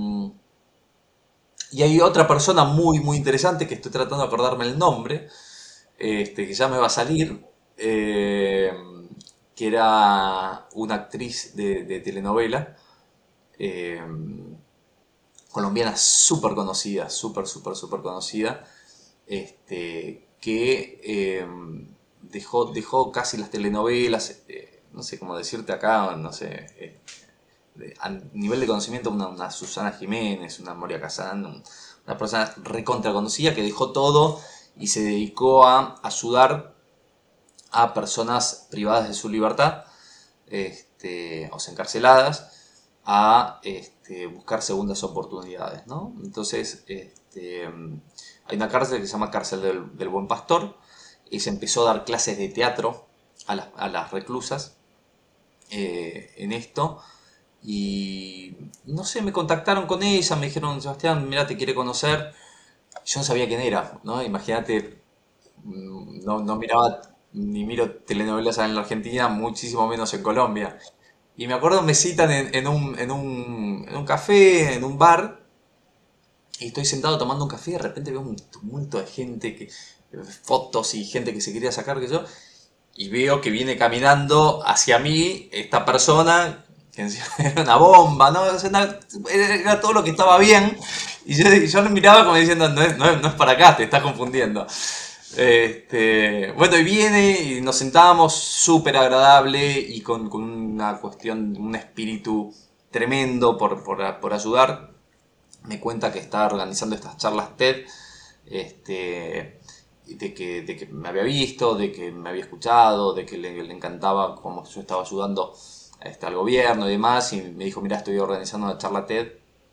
y hay otra persona muy, muy interesante, que estoy tratando de acordarme el nombre, este, que ya me va a salir, eh, que era una actriz de, de telenovela, eh, colombiana súper conocida, súper, súper, súper conocida, este, que eh, dejó, dejó casi las telenovelas, eh, no sé cómo decirte acá, no sé, eh, de, a nivel de conocimiento, una, una Susana Jiménez, una Moria Kazan, un, una persona recontra conocida, que dejó todo y se dedicó a ayudar a personas privadas de su libertad, este, o sea, encarceladas, a este, buscar segundas oportunidades, ¿no? Entonces, este, hay una cárcel que se llama Cárcel del, del Buen Pastor, y se empezó a dar clases de teatro a las, a las reclusas eh, en esto. Y no sé, me contactaron con ella, me dijeron, Sebastián, mira, te quiere conocer. Yo no sabía quién era, ¿no? Imagínate, no, no miraba ni miro telenovelas en la Argentina, muchísimo menos en Colombia. Y me acuerdo, me citan en, en un, en, un, en un café, en un bar, y estoy sentado tomando un café, y de repente veo un tumulto de gente, que, fotos y gente que se quería sacar, que yo, y veo que viene caminando hacia mí esta persona, que era una bomba, ¿no? O sea, era, era todo lo que estaba bien, y yo, yo lo miraba como diciendo, no es, no es, no es para acá, te estás confundiendo. Este, bueno, y viene y nos sentamos, súper agradable y con, con una cuestión, un espíritu tremendo por, por, por ayudar. Me cuenta que está organizando estas charlas TED, este, de, que, de que me había visto, de que me había escuchado, de que le, le encantaba cómo yo estaba ayudando este, al gobierno y demás. Y me dijo, mira, estoy organizando una charla TED,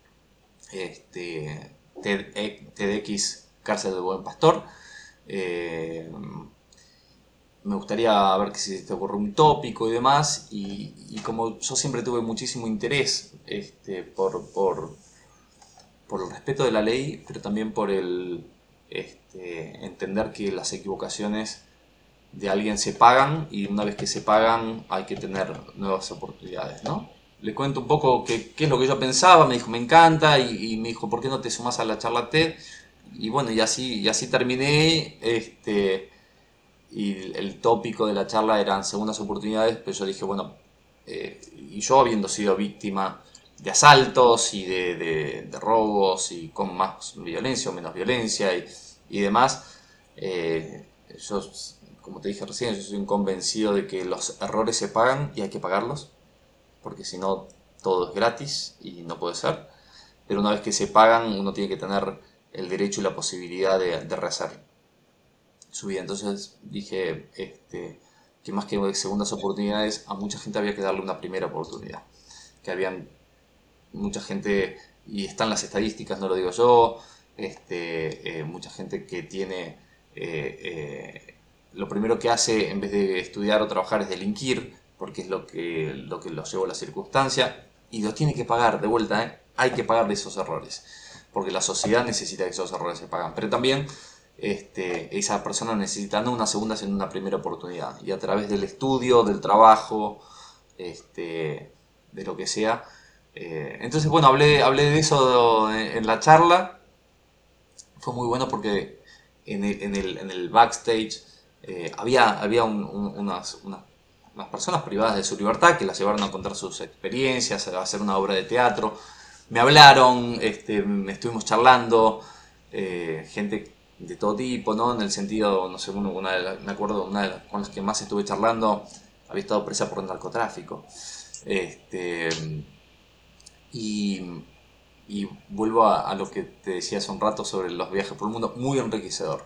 este, TED, TEDx Cárcel del Buen Pastor. Eh, me gustaría ver que si te ocurre un tópico y demás, y, y como yo siempre tuve muchísimo interés este, por, por, por el respeto de la ley, pero también por el este, entender que las equivocaciones de alguien se pagan, y una vez que se pagan hay que tener nuevas oportunidades, ¿no? Le cuento un poco qué, qué es lo que yo pensaba, me dijo, me encanta, y, y me dijo, ¿por qué no te sumas a la charla TED? Y bueno, y así, y así terminé, este, y el, el tópico de la charla eran segundas oportunidades, pero yo dije, bueno, eh, y yo habiendo sido víctima de asaltos y de, de, de robos, y con más violencia o menos violencia y, y demás, eh, yo, como te dije recién, yo soy un convencido de que los errores se pagan y hay que pagarlos, porque si no todo es gratis y no puede ser. pero una vez que se pagan uno tiene que tener el derecho y la posibilidad de, de rehacer su vida. Entonces dije este, que más que segundas oportunidades, a mucha gente había que darle una primera oportunidad. Que habían mucha gente, y están las estadísticas, no lo digo yo, este, eh, mucha gente que tiene, eh, eh, lo primero que hace en vez de estudiar o trabajar es delinquir, porque es lo que, lo que los llevó a la circunstancia, y los tiene que pagar de vuelta, ¿eh? Hay que pagarle esos errores, porque la sociedad necesita que esos errores se paguen, pero también este, esa persona necesita no una segunda, sino una primera oportunidad, y a través del estudio, del trabajo, este, de lo que sea. Eh, entonces, bueno, hablé, hablé de eso en, en la charla. Fue muy bueno porque en el, en el, en el backstage eh, había, había un, un, unas, unas, unas personas privadas de su libertad que las llevaron a contar sus experiencias, a hacer una obra de teatro. Me hablaron, este, me estuvimos charlando, eh, gente de todo tipo, ¿no? En el sentido, no sé, una de las, me acuerdo, una de las con las que más estuve charlando había estado presa por narcotráfico. Este, y, y vuelvo a, a lo que te decía hace un rato sobre los viajes por el mundo, muy enriquecedor.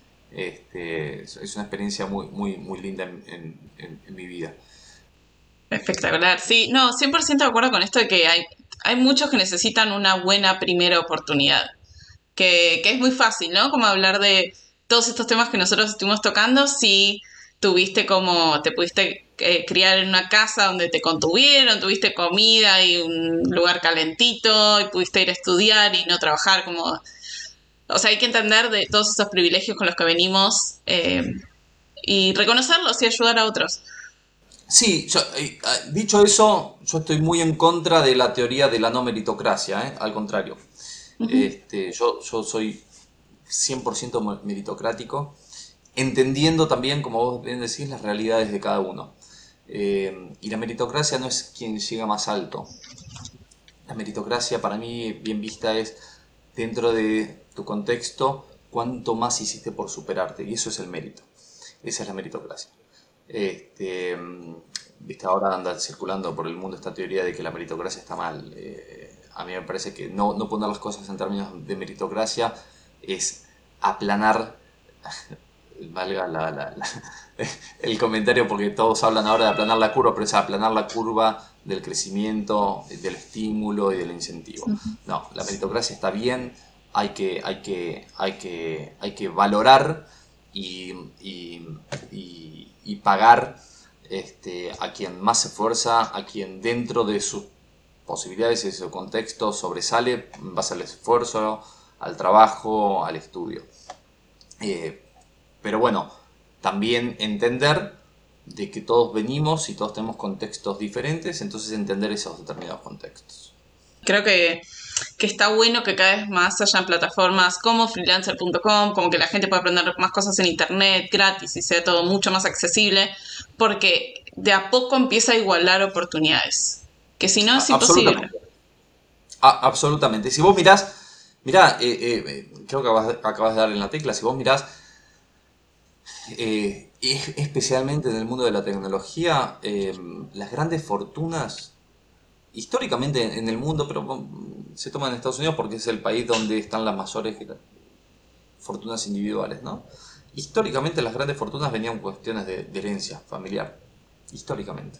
Este, es una experiencia muy, muy, muy linda en, en, en, en mi vida. Espectacular. Sí, no, cien por ciento de acuerdo con esto de que hay, hay muchos que necesitan una buena primera oportunidad. Que, que es muy fácil, ¿no? Como hablar de todos estos temas que nosotros estuvimos tocando, si tuviste como, te pudiste eh, criar en una casa donde te contuvieron, tuviste comida y un lugar calentito y pudiste ir a estudiar y no trabajar como... O sea, hay que entender de todos esos privilegios con los que venimos eh, y reconocerlos y ayudar a otros. Sí, yo, eh, dicho eso, yo estoy muy en contra de la teoría de la no meritocracia, ¿eh? Al contrario. Uh-huh. Este, yo, yo soy cien por ciento meritocrático, entendiendo también, como vos bien decís, las realidades de cada uno. Eh, y la meritocracia no es quien llega más alto. La meritocracia, para mí, bien vista, es dentro de tu contexto, cuánto más hiciste por superarte. Y eso es el mérito. Esa es la meritocracia. Este, viste, ahora anda circulando por el mundo esta teoría de que la meritocracia está mal. Eh, a mí me parece que no, no poner las cosas en términos de meritocracia es aplanar, valga la, la, la, el comentario, porque todos hablan ahora de aplanar la curva, pero es aplanar la curva del crecimiento, del estímulo y del incentivo. No, la meritocracia está bien, hay que, hay que, hay que, hay que valorar y, y, y, y pagar este, a quien más se esfuerza, a quien dentro de sus posibilidades y de su contexto sobresale en base al esfuerzo, al trabajo, al estudio. Eh, pero bueno, también entender de que todos venimos y todos tenemos contextos diferentes, entonces entender esos determinados contextos. Creo que, que está bueno que cada vez más hayan plataformas como freelancer punto com, como que la gente pueda aprender más cosas en internet gratis y sea todo mucho más accesible, porque de a poco empieza a igualar oportunidades, que si no es imposible. Ah, absolutamente. Si vos mirás, mirá, eh, eh, creo que acabas, acabas de dar en la tecla, si vos mirás, eh, especialmente en el mundo de la tecnología, eh, las grandes fortunas, históricamente en el mundo, pero se toman en Estados Unidos porque es el país donde están las mayores fortunas individuales, ¿no? Históricamente las grandes fortunas venían cuestiones de, de herencia familiar, históricamente.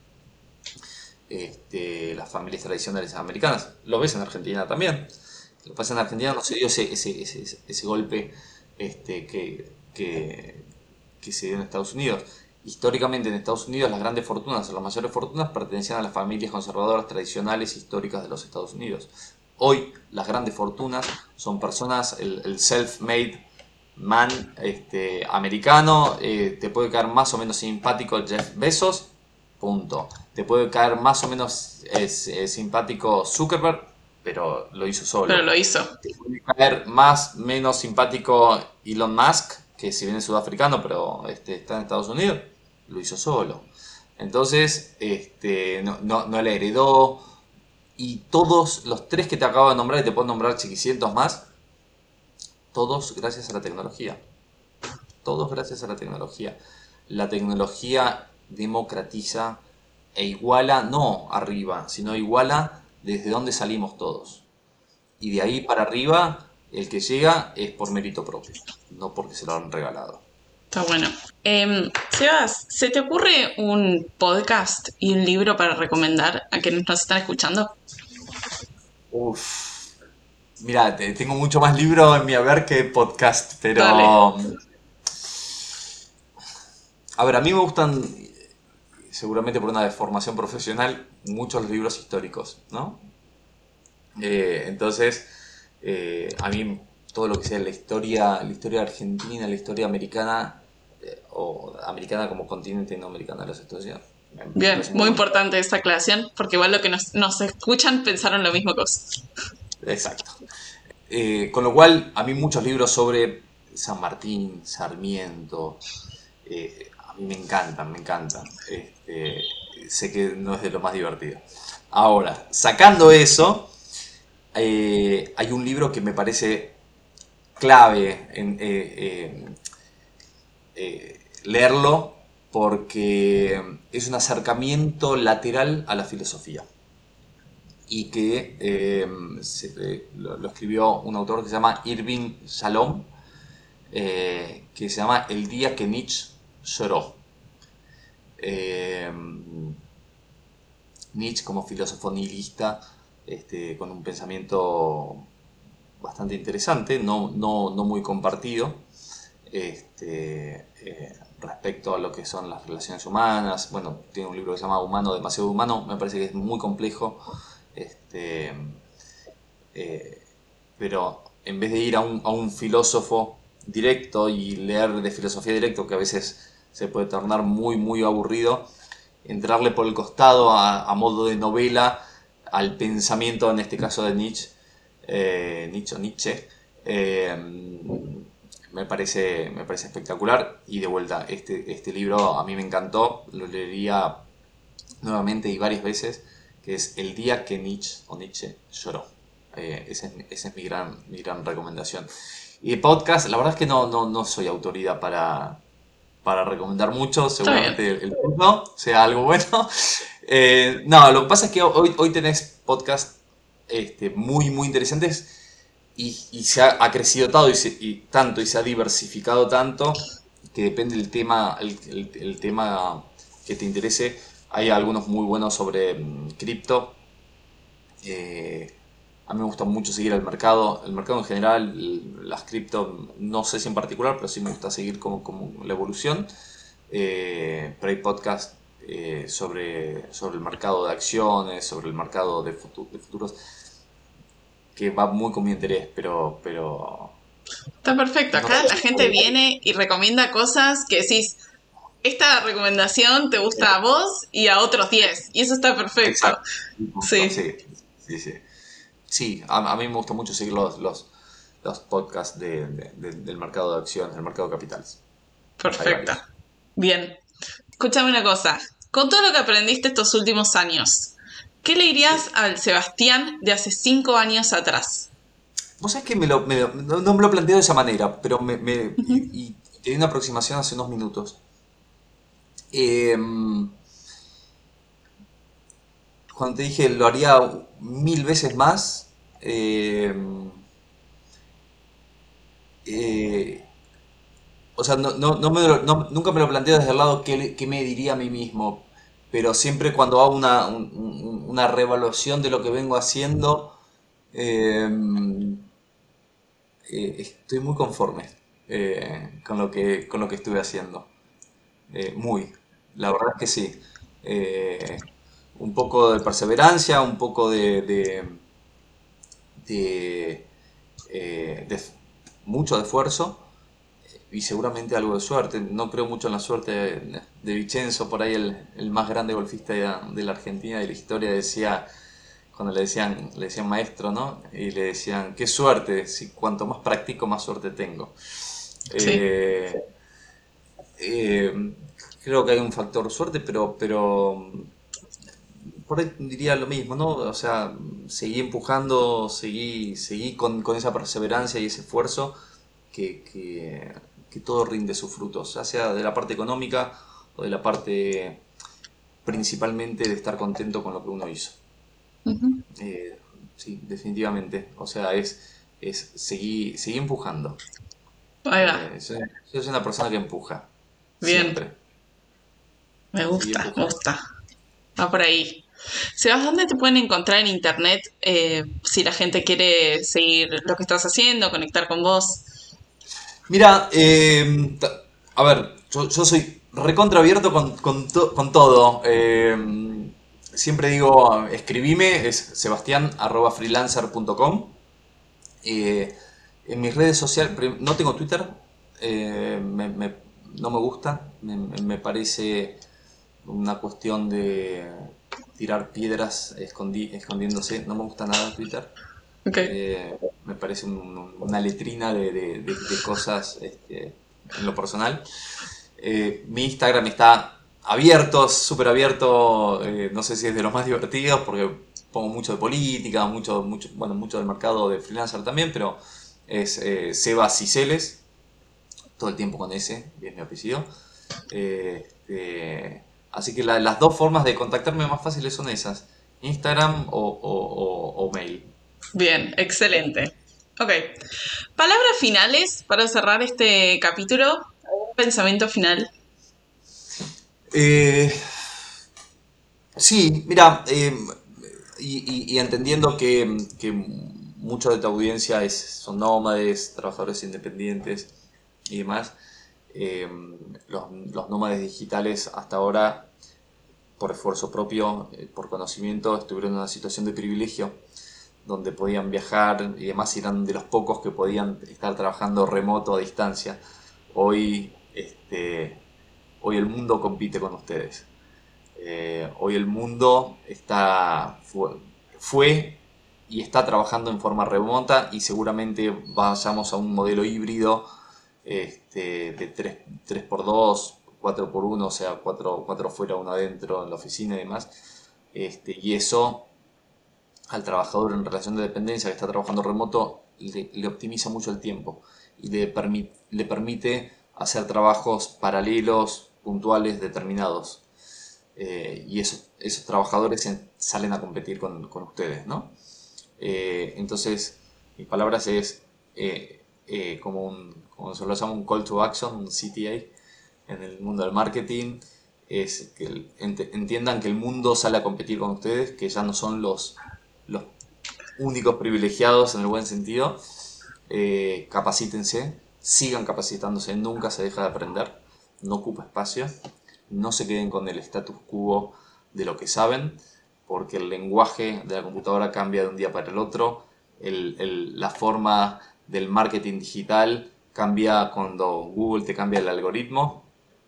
Este, las familias tradicionales americanas, lo ves en Argentina también. Lo que pasa en Argentina no se dio ese, ese, ese, ese golpe este, que, que, que se dio en Estados Unidos. Históricamente en Estados Unidos las grandes fortunas o las mayores fortunas pertenecían a las familias conservadoras tradicionales históricas de los Estados Unidos. Hoy las grandes fortunas son personas, el, el self-made man este, americano, eh, te puede caer más o menos simpático Jeff Bezos, punto. Te puede caer más o menos es, es simpático Zuckerberg, pero lo hizo solo. Pero lo hizo. Te puede caer más o menos simpático Elon Musk, que si bien es sudafricano, pero este, está en Estados Unidos, lo hizo solo. Entonces, este, no, no, no le heredó. Y todos los tres que te acabo de nombrar, y te puedo nombrar chiquicientos más, todos gracias a la tecnología. Todos gracias a la tecnología. La tecnología democratiza e iguala, no arriba, sino iguala desde donde salimos todos. y de ahí para arriba el que llega es por mérito propio, no porque se lo han regalado. Está bueno. Em, Sebas, ¿se te ocurre un podcast y un libro para recomendar a quienes nos están escuchando? Uf, mira, te- tengo mucho más libro en mi haber que podcast, Dale. pero a ver, a mí me gustan, seguramente por una deformación profesional, muchos los libros históricos, ¿no? Eh, entonces, eh, a mí todo lo que sea la historia, la historia argentina, la historia americana, eh, o americana como continente, no americana, la historia, me me Bien, parece muy muy bueno. importante esta aclaración, porque igual lo que nos, nos escuchan pensaron lo mismo que vos. Exacto. Eh, con lo cual, a mí muchos libros sobre San Martín, Sarmiento, eh, a mí me encantan, me encantan. Este, sé que no es de lo más divertido. Ahora, sacando eso, eh, hay un libro que me parece clave en, eh, eh, eh, leerlo porque es un acercamiento lateral a la filosofía y que eh, se- eh, lo, lo escribió un autor que se llama Irving Shalom, eh, que se llama El día que Nietzsche lloró. Eh, Nietzsche como filósofo nihilista, este, con un pensamiento bastante interesante, no, no, no muy compartido, este, eh, respecto a lo que son las relaciones humanas. Bueno, tiene un libro que se llama Humano, demasiado humano, me parece que es muy complejo, este, eh, pero en vez de ir a un, a un filósofo directo y leer de filosofía directo, que a veces se puede tornar muy, muy aburrido, entrarle por el costado a, a modo de novela al pensamiento, en este caso de Nietzsche, eh, Nietzsche, Nietzsche eh, me parece, me parece espectacular. Y de vuelta, este, este libro a mí me encantó, lo leería nuevamente y varias veces, que es El día que Nietzsche o Nietzsche lloró. Eh, esa es, mi- esa es mi gran, mi gran recomendación. Y de podcast, la verdad es que no, no, no soy autoridad para, para recomendar mucho, Está bien. seguramente el tuyo sea algo bueno. Eh, no, lo que pasa es que hoy, hoy tenés podcasts este, muy, muy interesantes y, y se ha, ha crecido tanto y, se- y tanto y se ha diversificado tanto que depende del tema, el, el- el tema que te interese. Hay algunos muy buenos sobre mm, cripto. Eh, a mí me gusta mucho seguir el mercado, el mercado en general, el- las cripto, no sé si en particular, pero sí me gusta seguir como, como la evolución. Eh, pero hay podcasts eh, sobre, sobre el mercado de acciones, sobre el mercado de, futu- de futuros, que va muy con mi interés, pero, pero Está perfecto. no Acá sé la si gente viene y recomienda cosas que decís, esta recomendación te gusta a vos y a otros diez. Y eso está perfecto. exacto. Punto, Sí, sí, sí, sí. Sí, a, a mí me gusta mucho seguir los, los, los podcasts de- de- de- del mercado de acciones, del mercado de capitales. Hay perfecto. varios. Bien. Escúchame una cosa. Con todo lo que aprendiste estos últimos años, ¿qué le dirías Sí. al Sebastián de hace cinco años atrás? Vos sabés que me lo, me lo- no, no me lo he planteado de esa manera, pero me, me- y, Ujú. y tenía una aproximación hace unos minutos. Eh, Cuando te dije lo haría mil veces más, eh, eh, o sea, no, no- no me lo- no- nunca me lo planteo desde el lado qué, le- qué me diría a mí mismo, pero siempre cuando hago una, un- un- una reevaluación de lo que vengo haciendo, eh, eh, estoy muy conforme eh, con lo que, con lo que estuve haciendo. Eh, muy, la verdad es que sí. Eh, un poco de perseverancia, un poco de, de, de, eh, de f- mucho de esfuerzo y seguramente algo de suerte. No creo mucho en la suerte de, de Vicenzo, por ahí el, el más grande golfista de, de la Argentina de la historia, decía, cuando le decían, le decían maestro, ¿no? Y le decían, qué suerte, si cuanto más practico, más suerte tengo. Sí. Eh, eh, Creo que hay un factor suerte, pero, pero por ahí diría lo mismo, ¿no? O sea, seguí empujando, seguí, seguí con, con esa perseverancia y ese esfuerzo que, que, que todo rinde sus frutos, ya sea de la parte económica o de la parte principalmente de estar contento con lo que uno hizo. Ujú. Eh, sí, definitivamente. O sea, es, es seguir, seguir empujando. Ahí va. Eh, soy, yo soy una persona que empuja, Bien. siempre. Me Seguir gusta, me empujando. gusta. Va por ahí. Sebas, ¿dónde te pueden encontrar en internet eh, si la gente quiere seguir lo que estás haciendo, conectar con vos? Mira, eh, ta- a ver, yo, yo soy recontra abierto con, con, to- con todo. Eh, siempre digo, escribime, es sebastián arroba freelancer punto com. Eh, en mis redes sociales, prim- no tengo Twitter, eh, me- me- no me gusta, me, me- me parece una cuestión de tirar piedras escondi- escondiéndose, no me gusta nada Twitter. Ok. Eh, me parece un- una letrina de, de- de- de cosas este, en lo personal. Eh, mi Instagram está abierto, súper abierto, eh, no sé si es de los más divertidos porque pongo mucho de política, mucho, mucho, bueno, mucho del mercado de freelancer también, pero es eh, Seba Ciceles, todo el tiempo con S, y es mi apellido. Eh, este, así que la- las dos formas de contactarme más fáciles son esas, Instagram o, o- o- o mail. Bien, excelente. Ok. Palabras finales para cerrar este capítulo. ¿Algún pensamiento final? Eh, Sí, mira, eh, y, y- y entendiendo que, que mucha de tu audiencia es, son nómades, trabajadores independientes y demás, eh, los, los nómades digitales hasta ahora, por esfuerzo propio, eh, por conocimiento, estuvieron en una situación de privilegio, donde podían viajar y demás, y eran de los pocos que podían estar trabajando remoto a distancia. Hoy, este, hoy el mundo compite con ustedes. Eh, hoy el mundo está, fue, fue y está trabajando en forma remota y seguramente vayamos a un modelo híbrido este, de tres tres por dos, cuatro por uno, o sea, cuatro cuatro fuera, uno adentro en la oficina y demás. Este, y eso al trabajador en relación de dependencia que está trabajando remoto le, le optimiza mucho el tiempo y le, permi- le permite hacer trabajos paralelos, puntuales, determinados. Eh, y esos, esos trabajadores en- salen a competir con, con ustedes, ¿no? Eh, entonces, mis palabras es eh, eh, como, un, como se lo llama un call to action, un C T A en el mundo del marketing, es que el- ent- entiendan que el mundo sale a competir con ustedes, que ya no son los, los únicos privilegiados en el buen sentido. Eh, capacítense, sigan capacitándose, nunca se deja de aprender, no ocupa espacio, no se queden con el status quo de lo que saben, porque el lenguaje de la computadora cambia de un día para el otro, el- el- la forma del marketing digital cambia cuando Google te cambia el algoritmo,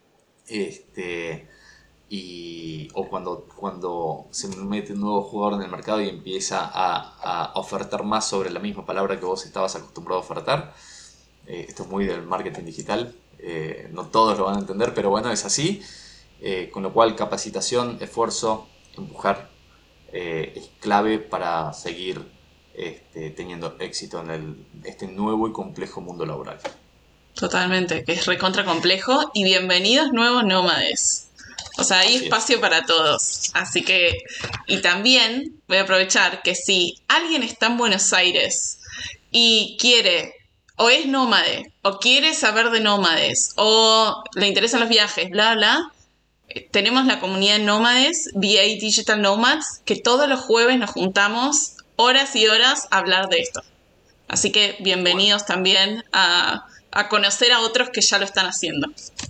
este, y, o cuando, cuando se mete un nuevo jugador en el mercado y empieza a, a ofertar más sobre la misma palabra que vos estabas acostumbrado a ofertar. Eh, esto es muy del marketing digital, eh, no todos lo van a entender, pero bueno, es así. Eh, con lo cual, capacitación, esfuerzo, empujar eh, es clave para seguir este, teniendo éxito en el, este nuevo y complejo mundo laboral. Totalmente, que es recontra complejo. Y bienvenidos nuevos nómades. O sea, hay Así es. espacio para todos. Así que, y también voy a aprovechar que si alguien está en Buenos Aires y quiere, o es nómade, o quiere saber de nómades, o le interesan los viajes, bla, bla, eh, tenemos la comunidad de nómades, V A Digital Nomads, que todos los jueves nos juntamos horas y horas a hablar de esto. Así que Bueno. bienvenidos también a, a conocer a otros que ya lo están haciendo.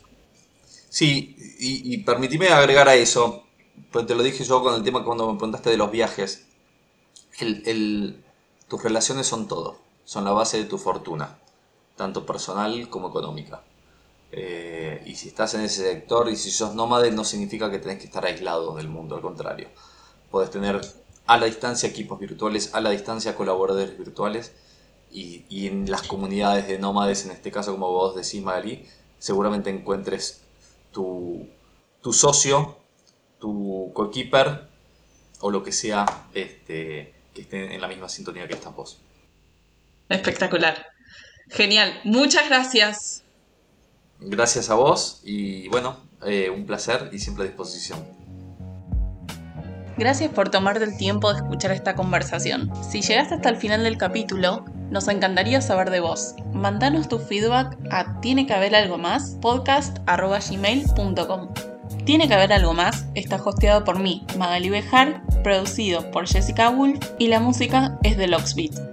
Sí, y, y permitime agregar a eso, pues te lo dije yo con el tema cuando me preguntaste de los viajes. El, el- tus relaciones son todo, son la base de tu fortuna, tanto personal como económica. Eh, y si estás en ese sector y si sos nómade, no significa que tenés que estar aislado del mundo, al contrario. Podés tener a la distancia equipos virtuales, a la distancia colaboradores virtuales y, y en las comunidades de nómades, en este caso como vos decís, Magali, seguramente encuentres tu, tu socio, tu coequiper o lo que sea este, que esté en la misma sintonía que estás vos. Espectacular. Genial. Muchas gracias. Gracias a vos y bueno, eh, un placer y siempre a disposición. Gracias por tomarte el tiempo de escuchar esta conversación. Si llegaste hasta el final del capítulo, nos encantaría saber de vos. Mandanos tu feedback a tiene que haber algo más podcast arroba gmail punto com. Tiene que haber algo más está hosteado por mí, Magali Bejar, producido por Jessica Wolf y la música es de Locksbeat.